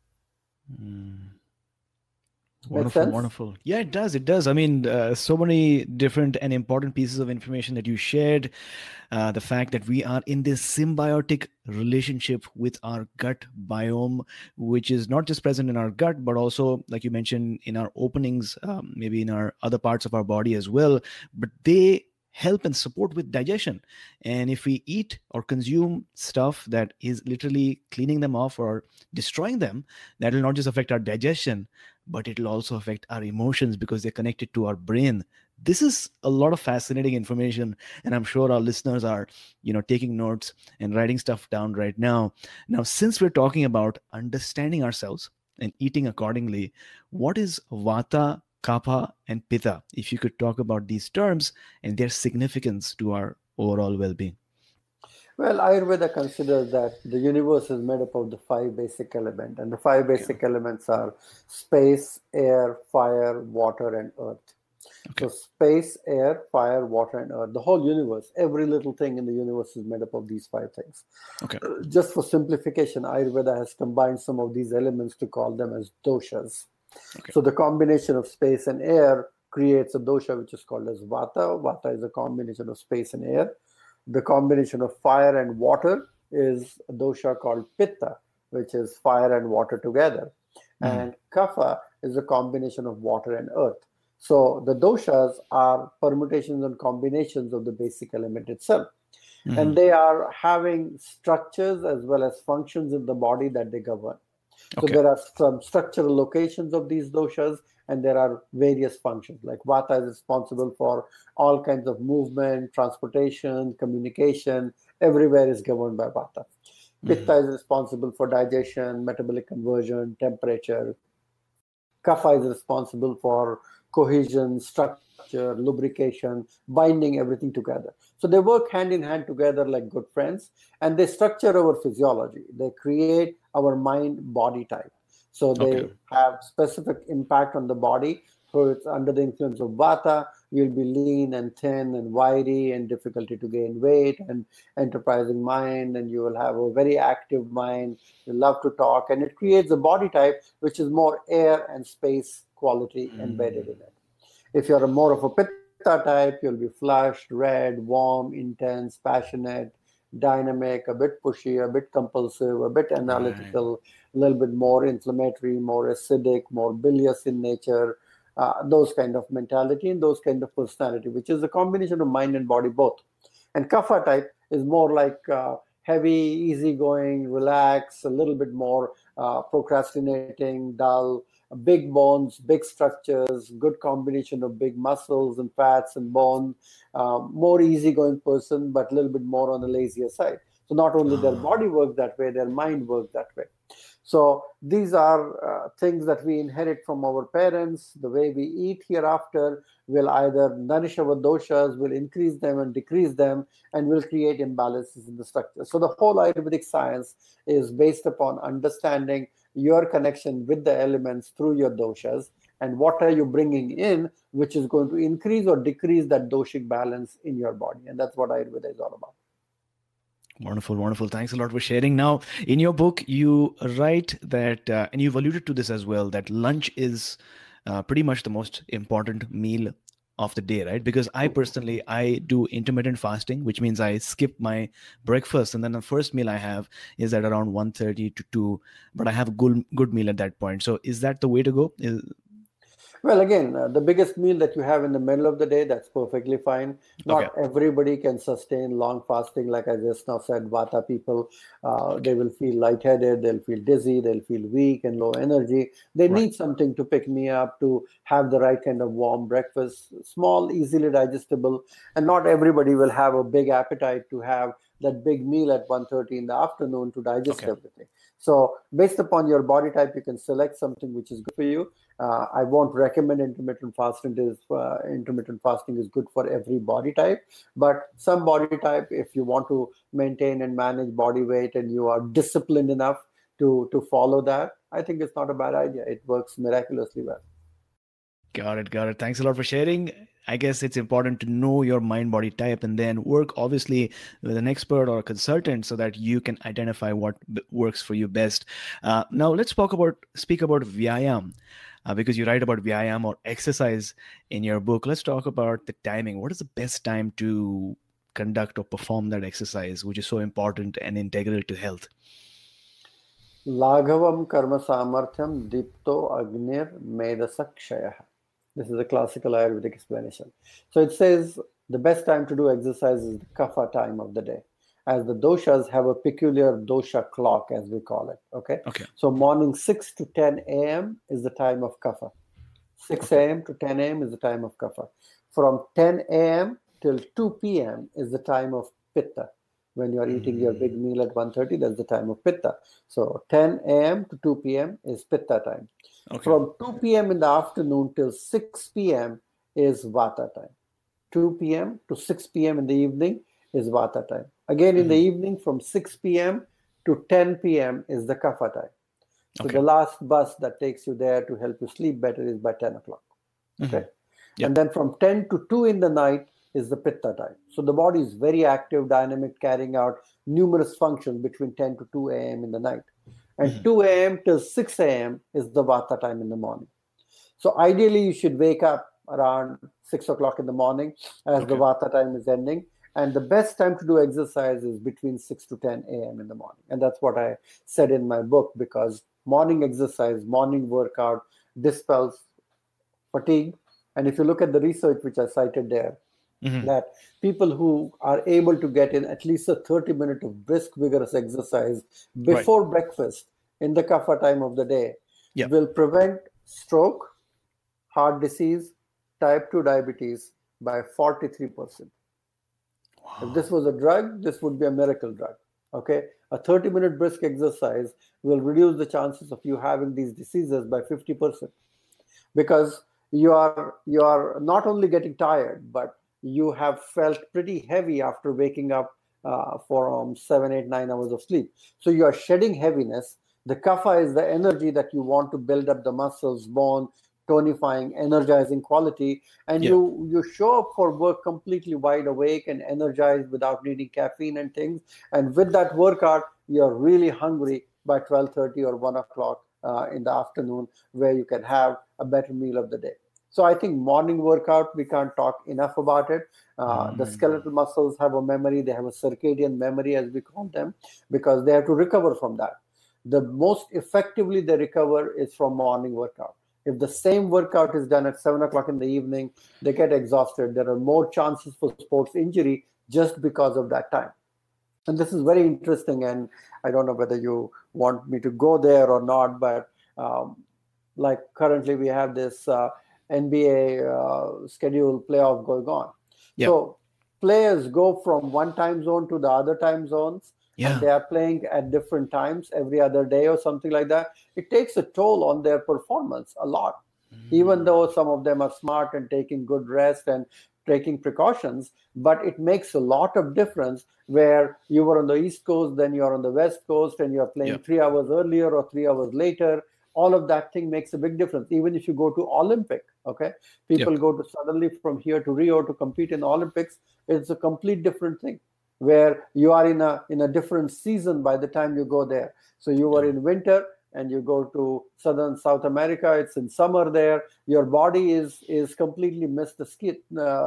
Wonderful. Yeah, it does. It does. I mean, so many different and important pieces of information that you shared. The fact that we are in this symbiotic relationship with our gut biome, which is not just present in our gut, but also, like you mentioned, in our openings, maybe in our other parts of our body as well. But they help and support with digestion. And if we eat or consume stuff that is literally cleaning them off or destroying them, that will not just affect our digestion, but it will also affect our emotions because they're connected to our brain. This is a lot of fascinating information, and I'm sure our listeners are, taking notes and writing stuff down right now. Now, since we're talking about understanding ourselves and eating accordingly, what is Vata, Kapha, and Pitta? If you could talk about these terms and their significance to our overall well-being. Well, Ayurveda considers that the universe is made up of the 5 basic elements, and the 5 basic elements are space, air, fire, water, and earth. So space, air, fire, water, and earth. The whole universe, every little thing in the universe is made up of these 5 things. Just for simplification, Ayurveda has combined some of these elements to call them as doshas. So the combination of space and air creates a dosha which is called as Vata. Vata is a combination of space and air. The combination of fire and water is a dosha called Pitta, which is fire and water together. And Kapha is a combination of water and earth. So the doshas are permutations and combinations of the basic element itself. And they are having structures as well as functions in the body that they govern. So there are some structural locations of these doshas, and there are various functions. Like Vata is responsible for all kinds of movement, transportation, communication. Everywhere is governed by Vata. Pitta is responsible for digestion, metabolic conversion, temperature. Kapha is responsible for cohesion, structure, lubrication, binding everything together. So they work hand in hand together like good friends, and they structure our physiology. They create our mind-body type. So they have specific impact on the body. So it's under the influence of Vata, you'll be lean and thin and wiry and difficulty to gain weight and enterprising mind, and you will have a very active mind. You love to talk, and it creates a body type which is more air and space quality embedded in it. If you're more of a Pitta type, you'll be flushed, red, warm, intense, passionate, dynamic, a bit pushy, a bit compulsive, a bit analytical, a little bit more inflammatory, more acidic, more bilious in nature. Those kind of mentality and those kind of personality, which is a combination of mind and body both. And Kapha type is more like heavy, easygoing, relaxed, a little bit more procrastinating, dull, big bones, big structures, good combination of big muscles and fats and bone, more easygoing person, but a little bit more on the lazier side. So not only their body works that way, their mind works that way. So these are things that we inherit from our parents. The way we eat hereafter will either nourish our doshas, will increase them and decrease them, and will create imbalances in the structure. So the whole Ayurvedic science is based upon understanding your connection with the elements through your doshas, and what are you bringing in, which is going to increase or decrease that doshic balance in your body. And that's what Ayurveda is all about. Wonderful, wonderful. Thanks a lot for sharing. Now, in your book, you write that, and you've alluded to this as well, that lunch is pretty much the most important meal of the day, right? Because I do intermittent fasting, which means I skip my breakfast, and then the first meal I have is at around 1:30 to 2, but I have a good meal at that point. So is that the way to go? Well, again, the biggest meal that you have in the middle of the day, that's perfectly fine. Not everybody can sustain long fasting. Like I just now said, Vata people, they will feel lightheaded, they'll feel dizzy, they'll feel weak and low energy. They need something to pick me up, to have the right kind of warm breakfast, small, easily digestible. And not everybody will have a big appetite to have that big meal at 1:30 in the afternoon to digest everything. So based upon your body type, you can select something which is good for you. I won't recommend intermittent fasting. Intermittent fasting is good for every body type, but some body type, if you want to maintain and manage body weight and you are disciplined enough to follow that, I think it's not a bad idea. It works miraculously well. Got it. Thanks a lot for sharing. I guess it's important to know your mind-body type and then work obviously with an expert or a consultant so that you can identify what works for you best. Now let's speak about Vyayam, because you write about Vyayam or exercise in your book. Let's talk about the timing. What is the best time to conduct or perform that exercise, which is so important and integral to health? Laghavam karma samarthyam dipto agnir medasakshayah. This is a classical Ayurvedic explanation. So it says the best time to do exercise is the kapha time of the day, as the doshas have a peculiar dosha clock, as we call it. Okay. So morning 6 to 10 a.m. is the time of kapha. 6 a.m. to 10 a.m. is the time of kapha. From 10 a.m. till 2 p.m. is the time of pitta. When you are eating your big meal at 1:30, that's the time of pitta. So 10 a.m. to 2 p.m. is pitta time. From 2 p.m. in the afternoon till 6 p.m. is vata time. 2 p.m. to 6 p.m. in the evening is vata time. Again, in the evening from 6 p.m. to 10 p.m. is the kapha time. So the last bus that takes you there to help you sleep better is by 10 o'clock. Okay. And then from 10 to 2 in the night is the pitta time. So the body is very active, dynamic, carrying out numerous functions between 10 to 2 a.m. in the night. And 2 a.m. till 6 a.m. is the vata time in the morning. So ideally, you should wake up around 6 o'clock in the morning as the vata time is ending. And the best time to do exercise is between 6 to 10 a.m. in the morning. And that's what I said in my book, because morning exercise, morning workout dispels fatigue, And if you look at the research which I cited there, Mhm. that people who are able to get in at least a 30 minute of brisk, vigorous exercise Right. before breakfast in the kapha time of the day Yeah. will prevent stroke, heart disease, type 2 diabetes by 43%. If this Wow. was a drug, this would be a miracle drug. Okay, a 30-minute brisk exercise will reduce the chances of you having these diseases by 50%, because you are not only getting tired, but you have felt pretty heavy after waking up from 7, 8, 9 hours of sleep. So you are shedding heaviness. The kapha is the energy that you want to build up the muscles, bone, tonifying, energizing quality, and Yeah. you show up for work completely wide awake and energized without needing caffeine and things. And with that workout, you're really hungry by 12:30 or 1 o'clock in the afternoon, where you can have a better meal of the day. So I think morning workout, we can't talk enough about it. The Mm. skeletal muscles have a memory. They have a circadian memory, as we call them, because they have to recover from that. The most effectively they recover is from morning workout. If the same workout is done at 7 o'clock in the evening, they get exhausted. There are more chances for sports injury just because of that time. And this is very interesting, and I don't know whether you want me to go there or not, but like currently we have this NBA schedule playoff going on. Yeah. So players go from one time zone to the other time zones, and Yeah. they are playing at different times every other day or something like that. It takes a toll on their performance a lot, even Mm. though some of them are smart and taking good rest and taking precautions. But it makes a lot of difference where you were on the East Coast, then you're on the West Coast, and you're Yeah. playing 3 hours earlier or 3 hours later. All of that thing makes a big difference. Even if you go to Olympic, okay, Yeah. people go to suddenly from here to Rio to compete in the Olympics. It's a complete different thing, where you are in a different season by the time you go there. So you were Yeah. in winter and you go to southern South America, it's in summer there. Your body is completely missed the skit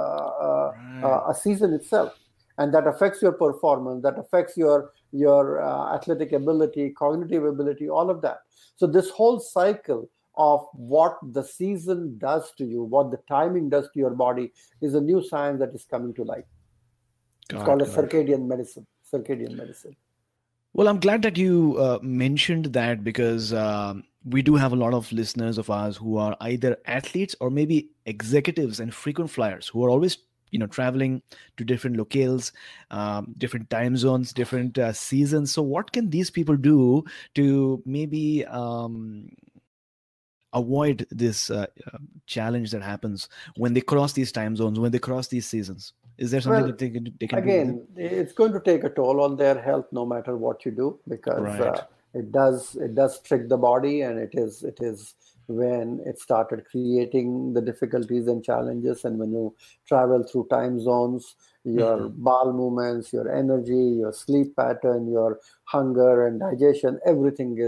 Right. a season itself, and that affects your performance, that affects your athletic ability, cognitive ability, all of that. So this whole cycle of what the season does to you, what the timing does to your body, is a new science that is coming to light. It's Got it. called a Got it. circadian medicine. Circadian medicine. Well, I'm glad that you mentioned that, because we do have a lot of listeners of ours who are either athletes or maybe executives and frequent flyers who are always, traveling to different locales, different time zones, different seasons. So, what can these people do to maybe avoid this challenge that happens when they cross these time zones, when they cross these seasons? Is there something Well, that they can do with it? again, it's going to take a toll on their health no matter what you do, because Right. it does trick the body, and it is when it started creating the difficulties and challenges. And when you travel through time zones, your Mhm. bowel movements, your energy, your sleep pattern, your hunger and digestion, everything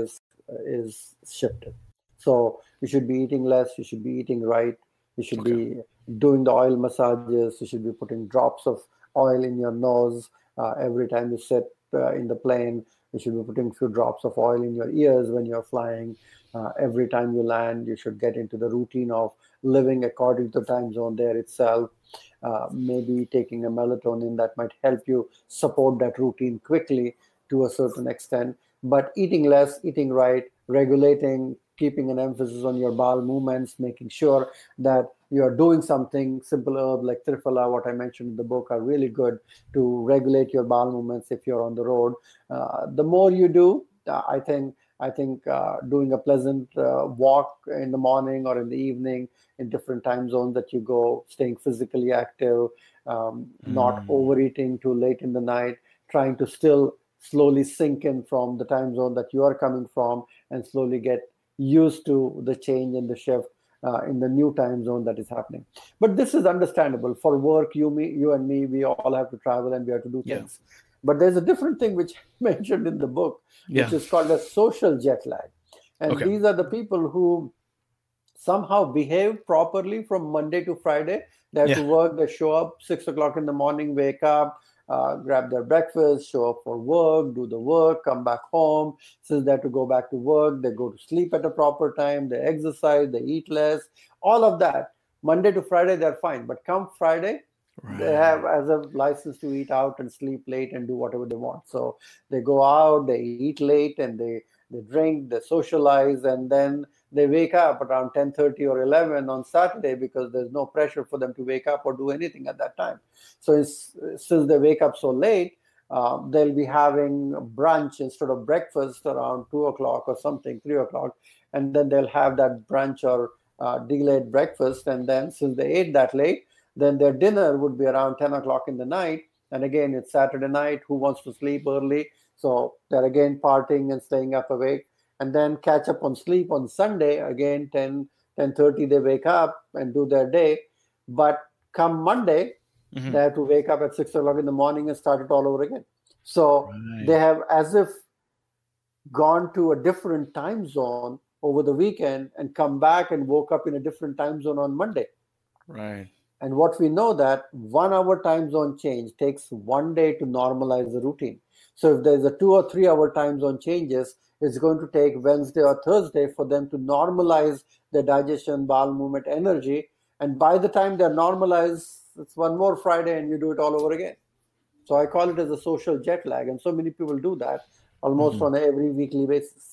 is shifted. So you should be eating less, you should be eating right, you should Okay. be doing the oil massages, you should be putting drops of oil in your nose every time you sit in the plane. You should be putting a few drops of oil in your ears when you're flying. Every time you land, you should get into the routine of living according to the time zone there itself. Maybe taking a melatonin that might help you support that routine quickly to a certain extent. But eating less, eating right, regulating, keeping an emphasis on your bowel movements, making sure that you're doing something. Simple herb like Triphala, what I mentioned in the book, are really good to regulate your bowel movements if you're on the road. The more you do, I think doing a pleasant walk in the morning or in the evening in different time zones that you go, staying physically active, not Mm. overeating too late in the night, trying to still slowly sink in from the time zone that you are coming from, and slowly get used to the change and the shift in the new time zone that is happening. But this is understandable. For work, you and me, we all have to travel and we have to do Yeah. things. But there's a different thing which I mentioned in the book, which Yeah. is called a social jet lag. And Okay. these are the people who somehow behave properly from Monday to Friday. They have to Yeah. work, they show up 6 o'clock in the morning, wake up, grab their breakfast, show up for work, do the work, come back home. Since they have to go back to work, they go to sleep at a proper time, they exercise, they eat less, all of that. Monday to Friday, they're fine. But come Friday, they have as a license to eat out and sleep late and do whatever they want. So they go out, they eat late, and they drink, they socialize, and then they wake up around 10:30 or 11 on Saturday because there's no pressure for them to wake up or do anything at that time. So since they wake up so late, they'll be having brunch instead of breakfast around 2 o'clock or something, 3 o'clock, and then they'll have that brunch or delayed breakfast. And then since they ate that late, then their dinner would be around 10 o'clock in the night. And again, it's Saturday night. Who wants to sleep early? So they're again partying and staying up awake, and then catch up on sleep on Sunday. Again, 10:30, they wake up and do their day. But come Monday, they have to wake up at 6 o'clock in the morning and start it all over again. So they have as if gone to a different time zone over the weekend and come back and woke up in a different time zone on Monday. Right. And what we know that 1 hour time zone change takes 1 day to normalize the routine. So if there's a 2 or 3 hour time zone changes, it's going to take Wednesday or Thursday for them to normalize their digestion, bowel movement, energy. And by the time they're normalized, it's one more Friday and you do it all over again. So I call it as a social jet lag. And so many people do that almost on every weekly basis.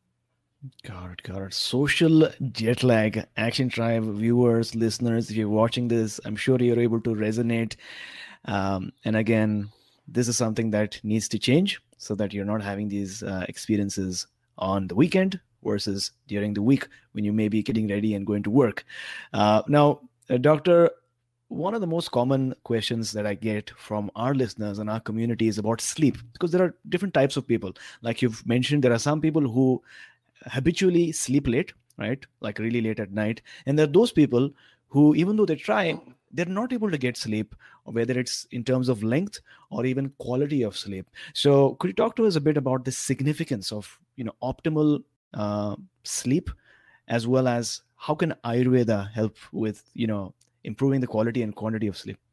Got it. Social jet lag. Action Tribe viewers, listeners, if you're watching this, I'm sure you're able to resonate. And again, this is something that needs to change so that you're not having these experiences on the weekend versus during the week when you may be getting ready and going to work. Now, Doctor, one of the most common questions that I get from our listeners and our community is about sleep, because there are different types of people. Like you've mentioned, there are some people who habitually sleep late, right? Like really late at night. And there are those people who, even though they try, they're not able to get sleep, whether it's in terms of length or even quality of sleep. So could you talk to us a bit about the significance of, optimal sleep, as well as how can Ayurveda help with, improving the quality and quantity of sleep?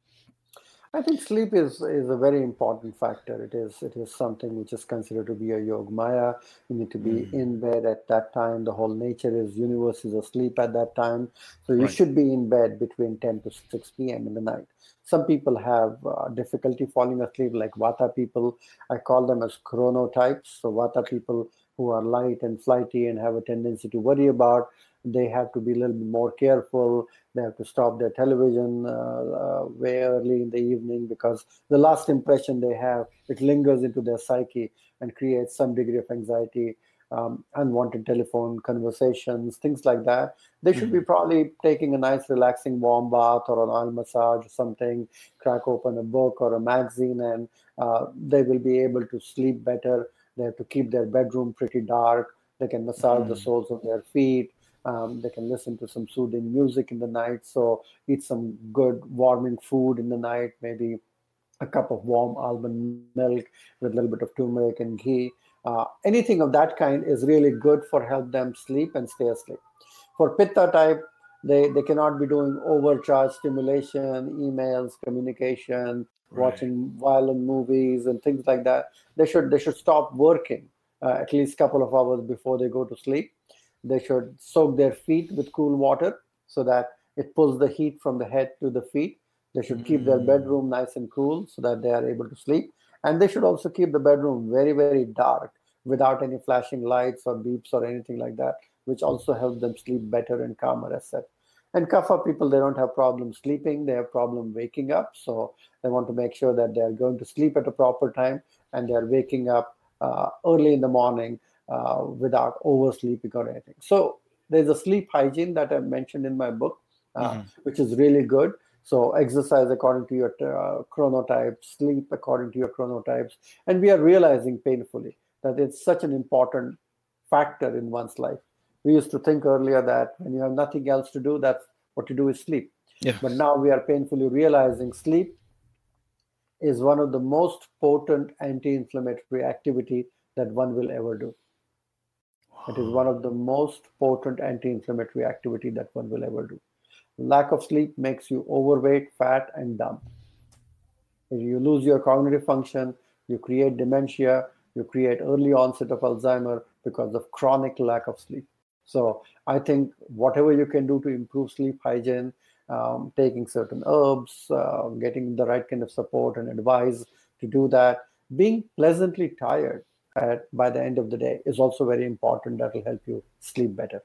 I think sleep is a very important factor. It is something which is considered to be a yogmaya. You need to be in bed at that time. The whole universe is asleep at that time. So you should be in bed between 10 to 6 p.m. in the night. Some people have difficulty falling asleep, like Vata people. I call them as chronotypes. So Vata people who are light and flighty and have a tendency to worry about, they have to be a little bit more careful. They have to stop their television way early in the evening, because the last impression they have, it lingers into their psyche and creates some degree of anxiety, unwanted telephone conversations, things like that. They should be probably taking a nice relaxing warm bath or an oil massage or something, crack open a book or a magazine, and they will be able to sleep better. They have to keep their bedroom pretty dark. They can massage the soles of their feet. They can listen to some soothing music in the night. So eat some good warming food in the night, maybe a cup of warm almond milk with a little bit of turmeric and ghee. Anything of that kind is really good for help them sleep and stay asleep. For Pitta type, they cannot be doing overcharge stimulation, emails, communication, watching violent movies and things like that. They should stop working at least a couple of hours before they go to sleep. They should soak their feet with cool water so that it pulls the heat from the head to the feet. They should keep their bedroom nice and cool so that they are able to sleep. And they should also keep the bedroom very, very dark without any flashing lights or beeps or anything like that, which also helps them sleep better and calmer, as said. And Kapha people, they don't have problem sleeping. They have problem waking up. So they want to make sure that they are going to sleep at a proper time and they are waking up early in the morning without oversleeping or anything. So there's a sleep hygiene that I mentioned in my book, which is really good. So exercise according to your chronotype, sleep according to your chronotypes. And we are realizing painfully that it's such an important factor in one's life. We used to think earlier that when you have nothing else to do, that's what you do is sleep. Yeah. But now we are painfully realizing sleep is one of the most potent anti-inflammatory activity that one will ever do. It is one of the most potent anti-inflammatory activity that one will ever do. Lack of sleep makes you overweight, fat, and dumb. If you lose your cognitive function, you create dementia, you create early onset of Alzheimer because of chronic lack of sleep. So I think whatever you can do to improve sleep hygiene, taking certain herbs, getting the right kind of support and advice to do that. Being pleasantly tired by the end of the day is also very important. That will help you sleep better.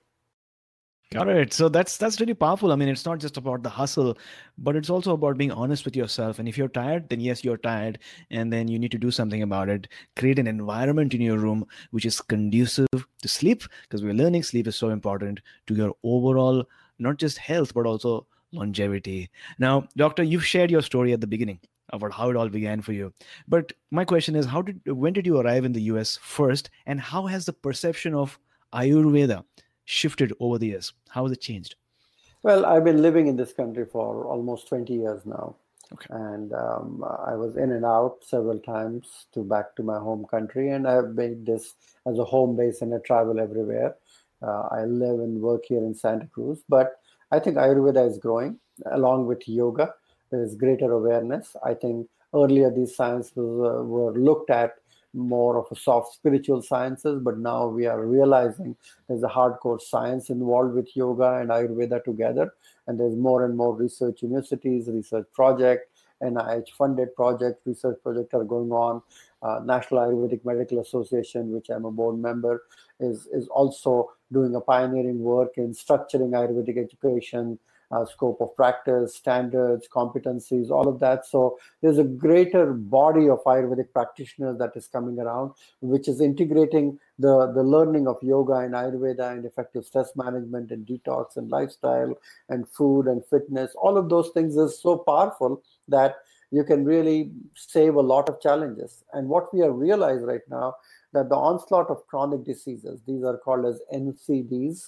Got it. So that's really powerful. I mean, it's not just about the hustle, but it's also about being honest with yourself. And if you're tired, then yes, you're tired, and then you need to do something about it. Create an environment in your room which is conducive to sleep, because we're learning sleep is so important to your overall, not just health, but also longevity. Now, doctor, you've shared your story at the beginning about how it all began for you. But my question is, when did you arrive in the US first, and how has the perception of Ayurveda shifted over the years? How has it changed? Well, I've been living in this country for almost 20 years now. Okay. And I was in and out several times back to my home country, and I've made this as a home base, and I travel everywhere. I live and work here in Santa Cruz, but I think Ayurveda is growing along with yoga. There is greater awareness. I think earlier these sciences were looked at more of a soft spiritual sciences, but now we are realizing there's a hardcore science involved with yoga and Ayurveda together, and there's more and more research universities, research project, NIH funded projects, research projects are going on. National Ayurvedic Medical Association, which I'm a board member, is also doing a pioneering work in structuring Ayurvedic education, scope of practice, standards, competencies, all of that. So there's a greater body of Ayurvedic practitioners that is coming around, which is integrating the learning of yoga and Ayurveda and effective stress management and detox and lifestyle and food and fitness. All of those things is so powerful that you can really save a lot of challenges. And what we have realized right now, that the onslaught of chronic diseases, these are called as NCDs,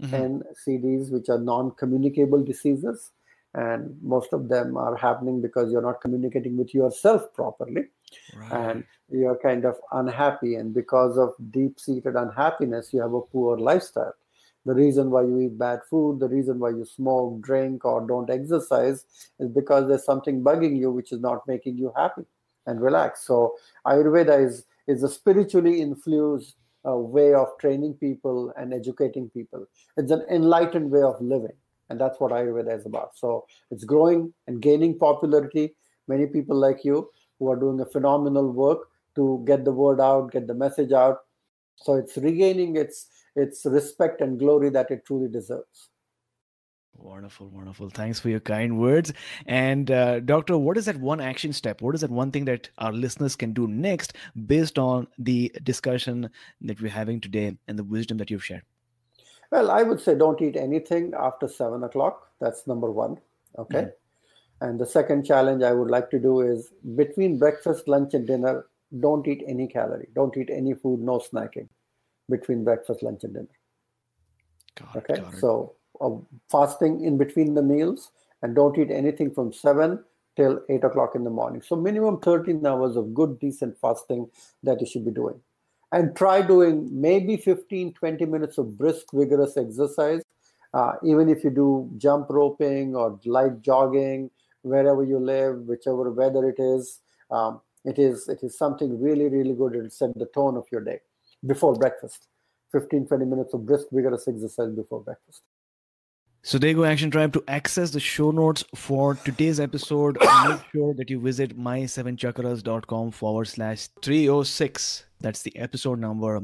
NCDs, which are non-communicable diseases. And most of them are happening because you're not communicating with yourself properly. Right. And you're kind of unhappy. And because of deep-seated unhappiness, you have a poor lifestyle. The reason why you eat bad food, the reason why you smoke, drink, or don't exercise is because there's something bugging you which is not making you happy and relaxed. So Ayurveda is a spiritually infused way of training people and educating people. It's an enlightened way of living. And that's what Ayurveda is about. So it's growing and gaining popularity. Many people like you who are doing a phenomenal work to get the word out, get the message out. So it's regaining its respect and glory that it truly deserves. Wonderful, wonderful. Thanks for your kind words. And doctor, what is that one action step? What is that one thing that our listeners can do next based on the discussion that we're having today and the wisdom that you've shared? Well, I would say don't eat anything after 7 o'clock. That's number one. Okay. And the second challenge I would like to do is between breakfast, lunch, and dinner, don't eat any calorie. Don't eat any food, no snacking between breakfast, lunch, and dinner. Got it. So fasting in between the meals, and don't eat anything from 7 till 8 o'clock in the morning. So minimum 13 hours of good, decent fasting that you should be doing. And try doing maybe 15, 20 minutes of brisk, vigorous exercise. Even if you do jump roping or light jogging, wherever you live, whichever weather it is something really, really good. It'll set the tone of your day before breakfast. 15, 20 minutes of brisk, vigorous exercise before breakfast. So there you go, Action Tribe. To access the show notes for today's episode, make sure that you visit my7chakras.com/306. That's the episode number,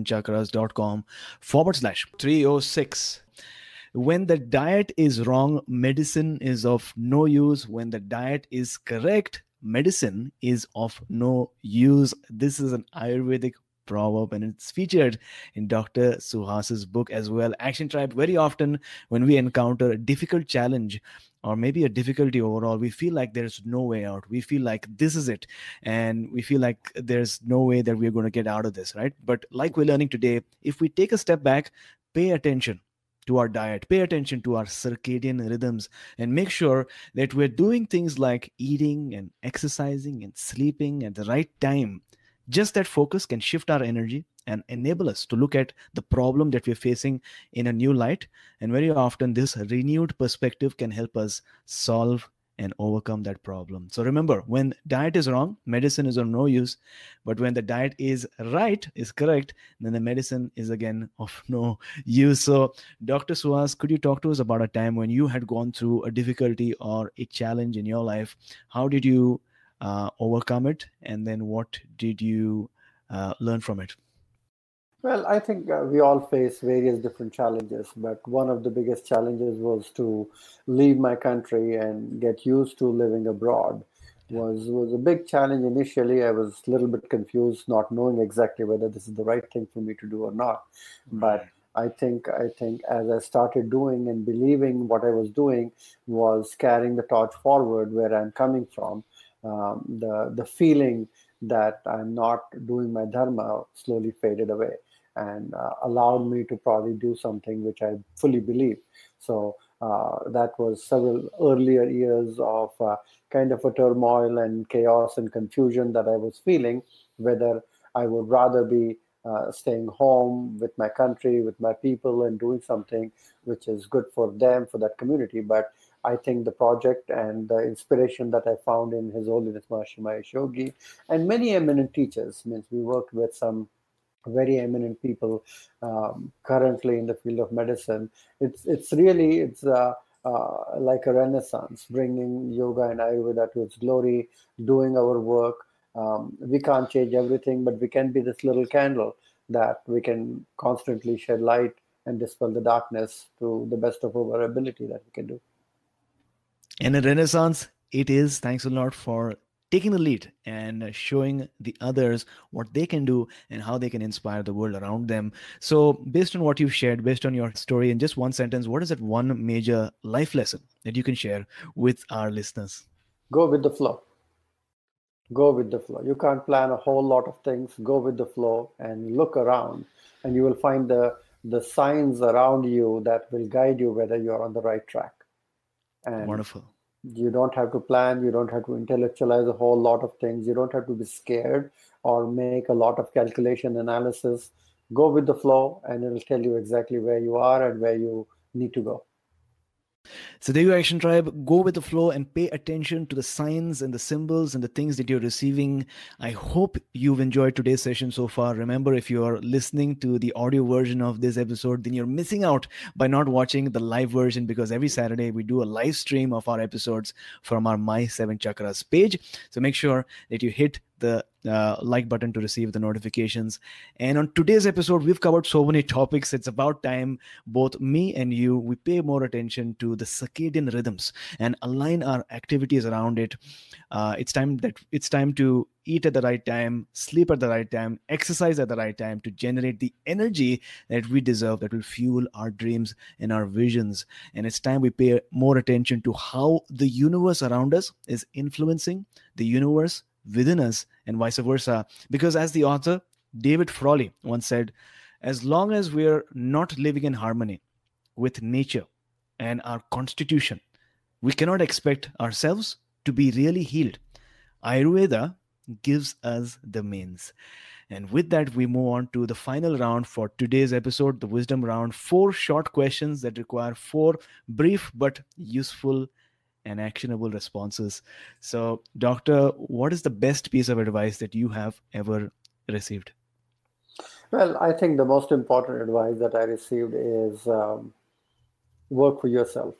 my7chakras.com/306. When the diet is wrong, medicine is of no use. When the diet is correct, medicine is of no use. This is an Ayurvedic proverb, and it's featured in Dr. Suhas's book as well. Action Tribe, very often when we encounter a difficult challenge or maybe a difficulty overall, we feel like there's no way out. We feel like this is it. And we feel like there's no way that we're going to get out of this, right? But like we're learning today, if we take a step back, pay attention to our diet, pay attention to our circadian rhythms, and make sure that we're doing things like eating and exercising and sleeping at the right time. Just that focus can shift our energy and enable us to look at the problem that we're facing in a new light. And very often this renewed perspective can help us solve and overcome that problem. So remember, when diet is wrong, medicine is of no use. But when the diet is right, is correct, then the medicine is again of no use. So Dr. Suhas, could you talk to us about a time when you had gone through a difficulty or a challenge in your life? How did you overcome it? And then what did you learn from it? Well, I think we all face various different challenges, but one of the biggest challenges was to leave my country and get used to living abroad. Was a big challenge initially. I was a little bit confused, not knowing exactly whether this is the right thing for me to do or not. But I think as I started doing and believing what I was doing was carrying the torch forward where I'm coming from, the feeling that I'm not doing my dharma slowly faded away and allowed me to probably do something which I fully believe. So that was several earlier years of kind of a turmoil and chaos and confusion that I was feeling, whether I would rather be staying home with my country, with my people, and doing something which is good for them, for that community. But I think the project and the inspiration that I found in His Holiness Maharishi Mahesh Yogi and many eminent teachers, means we worked with some very eminent people currently in the field of medicine. It's like a renaissance, bringing yoga and Ayurveda to its glory, doing our work. We can't change everything, but we can be this little candle that we can constantly shed light and dispel the darkness to the best of our ability that we can do. And a renaissance it is. Thanks a lot for taking the lead and showing the others what they can do and how they can inspire the world around them. So based on what you've shared, based on your story, in just one sentence, what is that one major life lesson that you can share with our listeners? Go with the flow. Go with the flow. You can't plan a whole lot of things. Go with the flow and look around, and you will find the signs around you that will guide you whether you're on the right track. And Wonderful. you don't have to plan. You don't have to intellectualize a whole lot of things. You don't have to be scared or make a lot of calculation analysis. Go with the flow, and it'll tell you exactly where you are and where you need to go. So there you are, Action Tribe. Go with the flow and pay attention to the signs and the symbols and the things that you're receiving. I hope you've enjoyed today's session so far. Remember, if you're listening to the audio version of this episode, then you're missing out by not watching the live version, because every Saturday we do a live stream of our episodes from our My Seven Chakras page. So make sure that you hit the like button to receive the notifications. And on today's episode, we've covered so many topics. It's about time both me and you, we pay more attention to the circadian rhythms and align our activities around it. It's time to eat at the right time, sleep at the right time, exercise at the right time to generate the energy that we deserve, that will fuel our dreams and our visions. And it's time we pay more attention to how the universe around us is influencing the universe within us and vice versa. Because as the author David Frawley once said, as long as we're not living in harmony with nature and our constitution, we cannot expect ourselves to be really healed. Ayurveda gives us the means. And with that, we move on to the final round for today's episode, the wisdom round. 4 short questions that require 4 brief but useful and actionable responses. So, Doctor, what is the best piece of advice that you have ever received? Well, I think the most important advice that I received is work for yourself.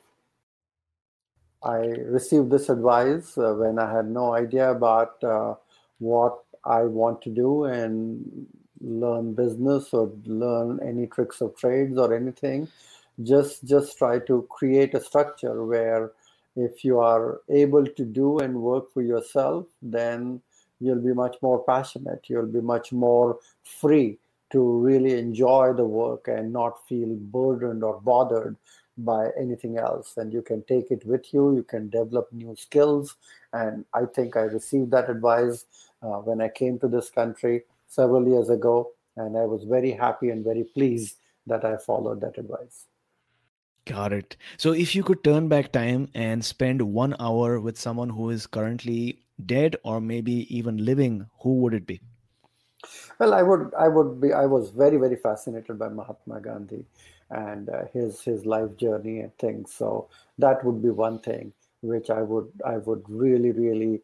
I received this advice when I had no idea about what I want to do and learn business or learn any tricks of trades or anything. Just try to create a structure where if you are able to do and work for yourself, then you'll be much more passionate. You'll be much more free to really enjoy the work and not feel burdened or bothered by anything else. And you can take it with you. You can develop new skills. And I think I received that advice when I came to this country several years ago. And I was very happy and very pleased that I followed that advice. Got it. So if you could turn back time and spend 1 hour with someone who is currently dead or maybe even living, who would it be? Well, I was very, very fascinated by Mahatma Gandhi and his life journey and things. So that would be one thing. which I would really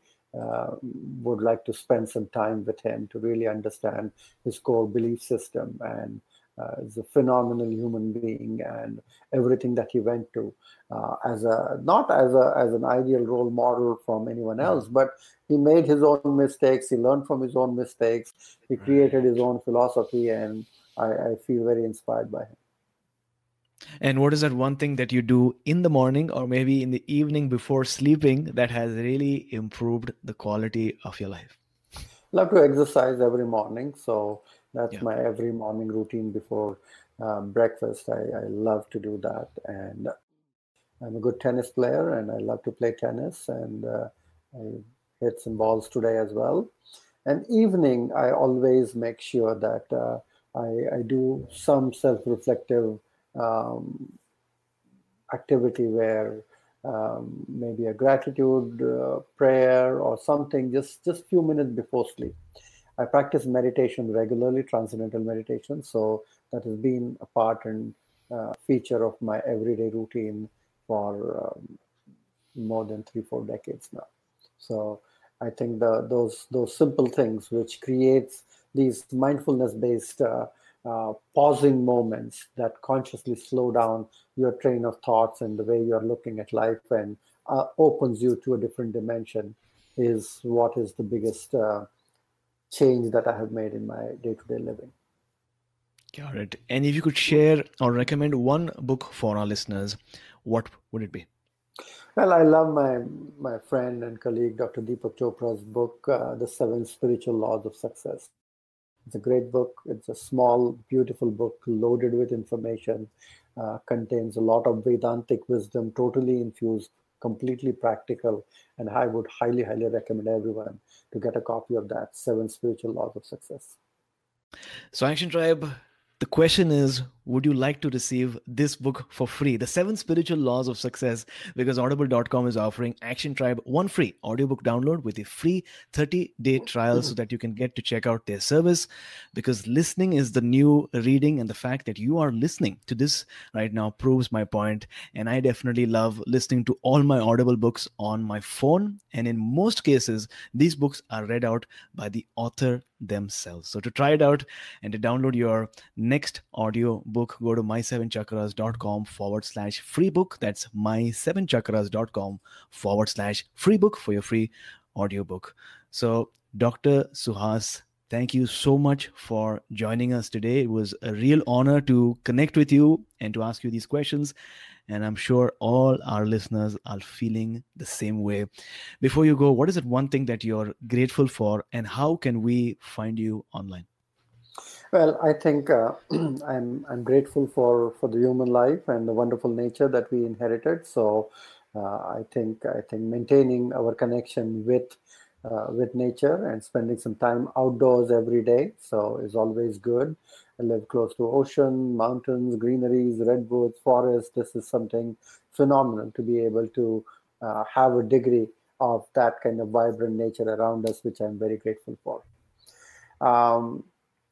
would like to spend some time with him to really understand his core belief system. And is a phenomenal human being, and everything that he went to as a not as a as an ideal role model from anyone else, but he made his own mistakes. He learned from his own mistakes. He created his own philosophy, and I feel very inspired by him. And what is that one thing that you do in the morning or maybe in the evening before sleeping that has really improved the quality of your life? Love to exercise every morning, so that's Yeah. my every morning routine before breakfast. I love to do that, and I'm a good tennis player, and I love to play tennis, and I hit some balls today as well. And evening, I always make sure that I do some self-reflective um, activity where maybe a gratitude prayer or something, just few minutes before sleep. I practice meditation regularly, transcendental meditation, so that has been a part and feature of my everyday routine for more than 3-4 decades now. So I think those simple things which creates these mindfulness based pausing moments that consciously slow down your train of thoughts and the way you're looking at life, and opens you to a different dimension, is what is the biggest change that I have made in my day-to-day living. Got it. And if you could share or recommend one book for our listeners, what would it be? Well, I love my friend and colleague Dr. Deepak Chopra's book, The Seven Spiritual Laws of Success. It's a great book. It's a small, beautiful book loaded with information, contains a lot of Vedantic wisdom, totally infused, completely practical. And I would highly recommend everyone to get a copy of that, Seven Spiritual Laws of Success. So, Action Tribe, the question is, would you like to receive this book for free, The 7 Spiritual Laws of Success? Because audible.com is offering Action Tribe one free audiobook download with a free 30-day trial so that you can get to check out their service. Because listening is the new reading, and the fact that you are listening to this right now proves my point. And I definitely love listening to all my Audible books on my phone. And in most cases, these books are read out by the author themselves. So to try it out and to download your next audio book, go to my7chakras.com/free book. That's my7chakras.com/free book for your free audiobook. So, Dr. Suhas, thank you so much for joining us today. It was a real honor to connect with you and to ask you these questions. And I'm sure all our listeners are feeling the same way. Before you go, what is it one thing that you're grateful for, and how can we find you online? Well, I think I'm grateful for the human life and the wonderful nature that we inherited. So I think maintaining our connection with nature and spending some time outdoors every day so is always good. I live close to ocean, mountains, greeneries, redwoods, forests. This is something phenomenal to be able to have a degree of that kind of vibrant nature around us, which I'm very grateful for. Um,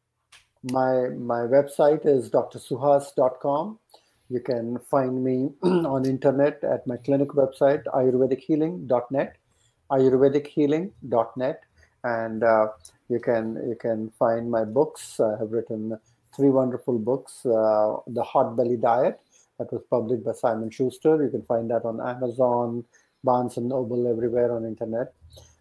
my website is drsuhas.com. You can find me on internet at my clinic website, ayurvedichealing.net, ayurvedichealing.net, and you can find my books. I have written 3 wonderful books. The Hot Belly Diet, that was published by Simon Schuster. You can find that on Amazon, Barnes and Noble, everywhere on internet.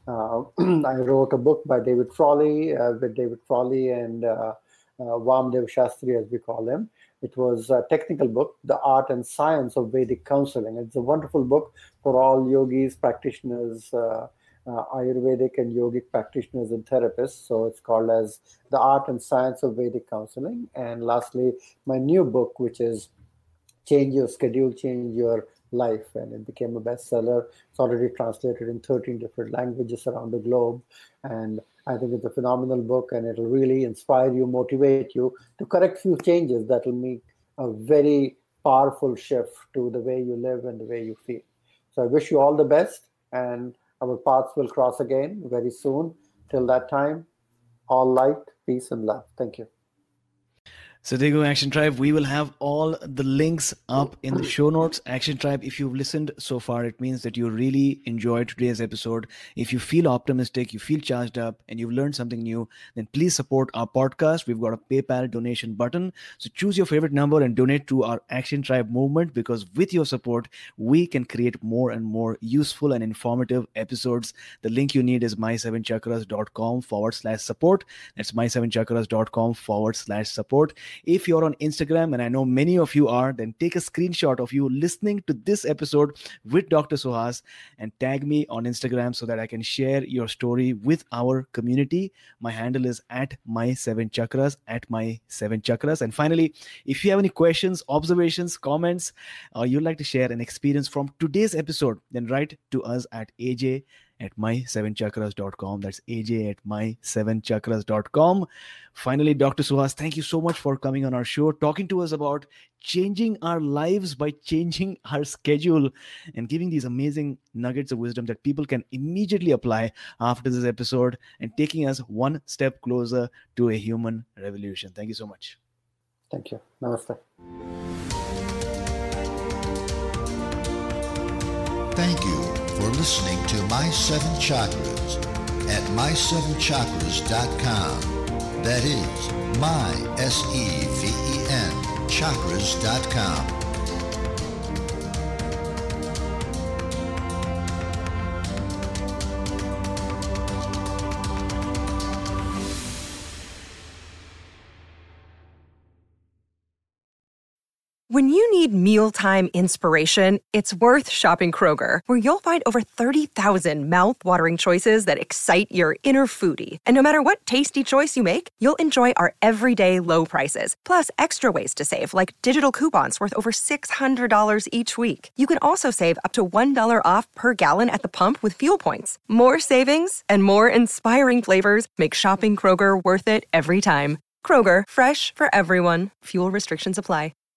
I wrote a book by David Frawley, with David Frawley and Vamdev Shastri, as we call him. It was a technical book, The Art and Science of Vedic Counseling. It's a wonderful book for all yogis, practitioners, Ayurvedic and yogic practitioners and therapists. So it's called as The Art and Science of Vedic Counseling. And lastly, my new book, which is Change Your Schedule, Change Your Life, and it became a bestseller. It's already translated in 13 different languages around the globe, and I think it's a phenomenal book, and it'll really inspire you, motivate you to correct few changes that will make a very powerful shift to the way you live and the way you feel. So I wish you all the best, and our paths will cross again very soon. Till that time, all light, peace, and love. Thank you. So there you go, Action Tribe. We will have all the links up in the show notes. Action Tribe, if you've listened so far, it means that you really enjoyed today's episode. If you feel optimistic, you feel charged up, and you've learned something new, then please support our podcast. We've got a PayPal donation button. So choose your favorite number and donate to our Action Tribe movement, because with your support, we can create more and more useful and informative episodes. The link you need is my7chakras.com/support. That's my7chakras.com/support. If you're on Instagram, and I know many of you are, then take a screenshot of you listening to this episode with Dr. Suhas and tag me on Instagram so that I can share your story with our community. My handle is @my7chakras, @my7chakras. And finally, if you have any questions, observations, comments, or you'd like to share an experience from today's episode, then write to us at aj@my7chakras.com. That's aj@my7chakras.com. Finally, Dr. Suhas, thank you so much for coming on our show, talking to us about changing our lives by changing our schedule and giving these amazing nuggets of wisdom that people can immediately apply after this episode and taking us one step closer to a human revolution. Thank you so much. Thank you. Namaste. Thank you for listening to My 7 Chakras at my7chakras.com. That is my-SEVEN chakras.com. When you need mealtime inspiration, it's worth shopping Kroger, where you'll find over 30,000 mouth-watering choices that excite your inner foodie. And no matter what tasty choice you make, you'll enjoy our everyday low prices, plus extra ways to save, like digital coupons worth over $600 each week. You can also save up to $1 off per gallon at the pump with fuel points. More savings and more inspiring flavors make shopping Kroger worth it every time. Kroger, fresh for everyone. Fuel restrictions apply.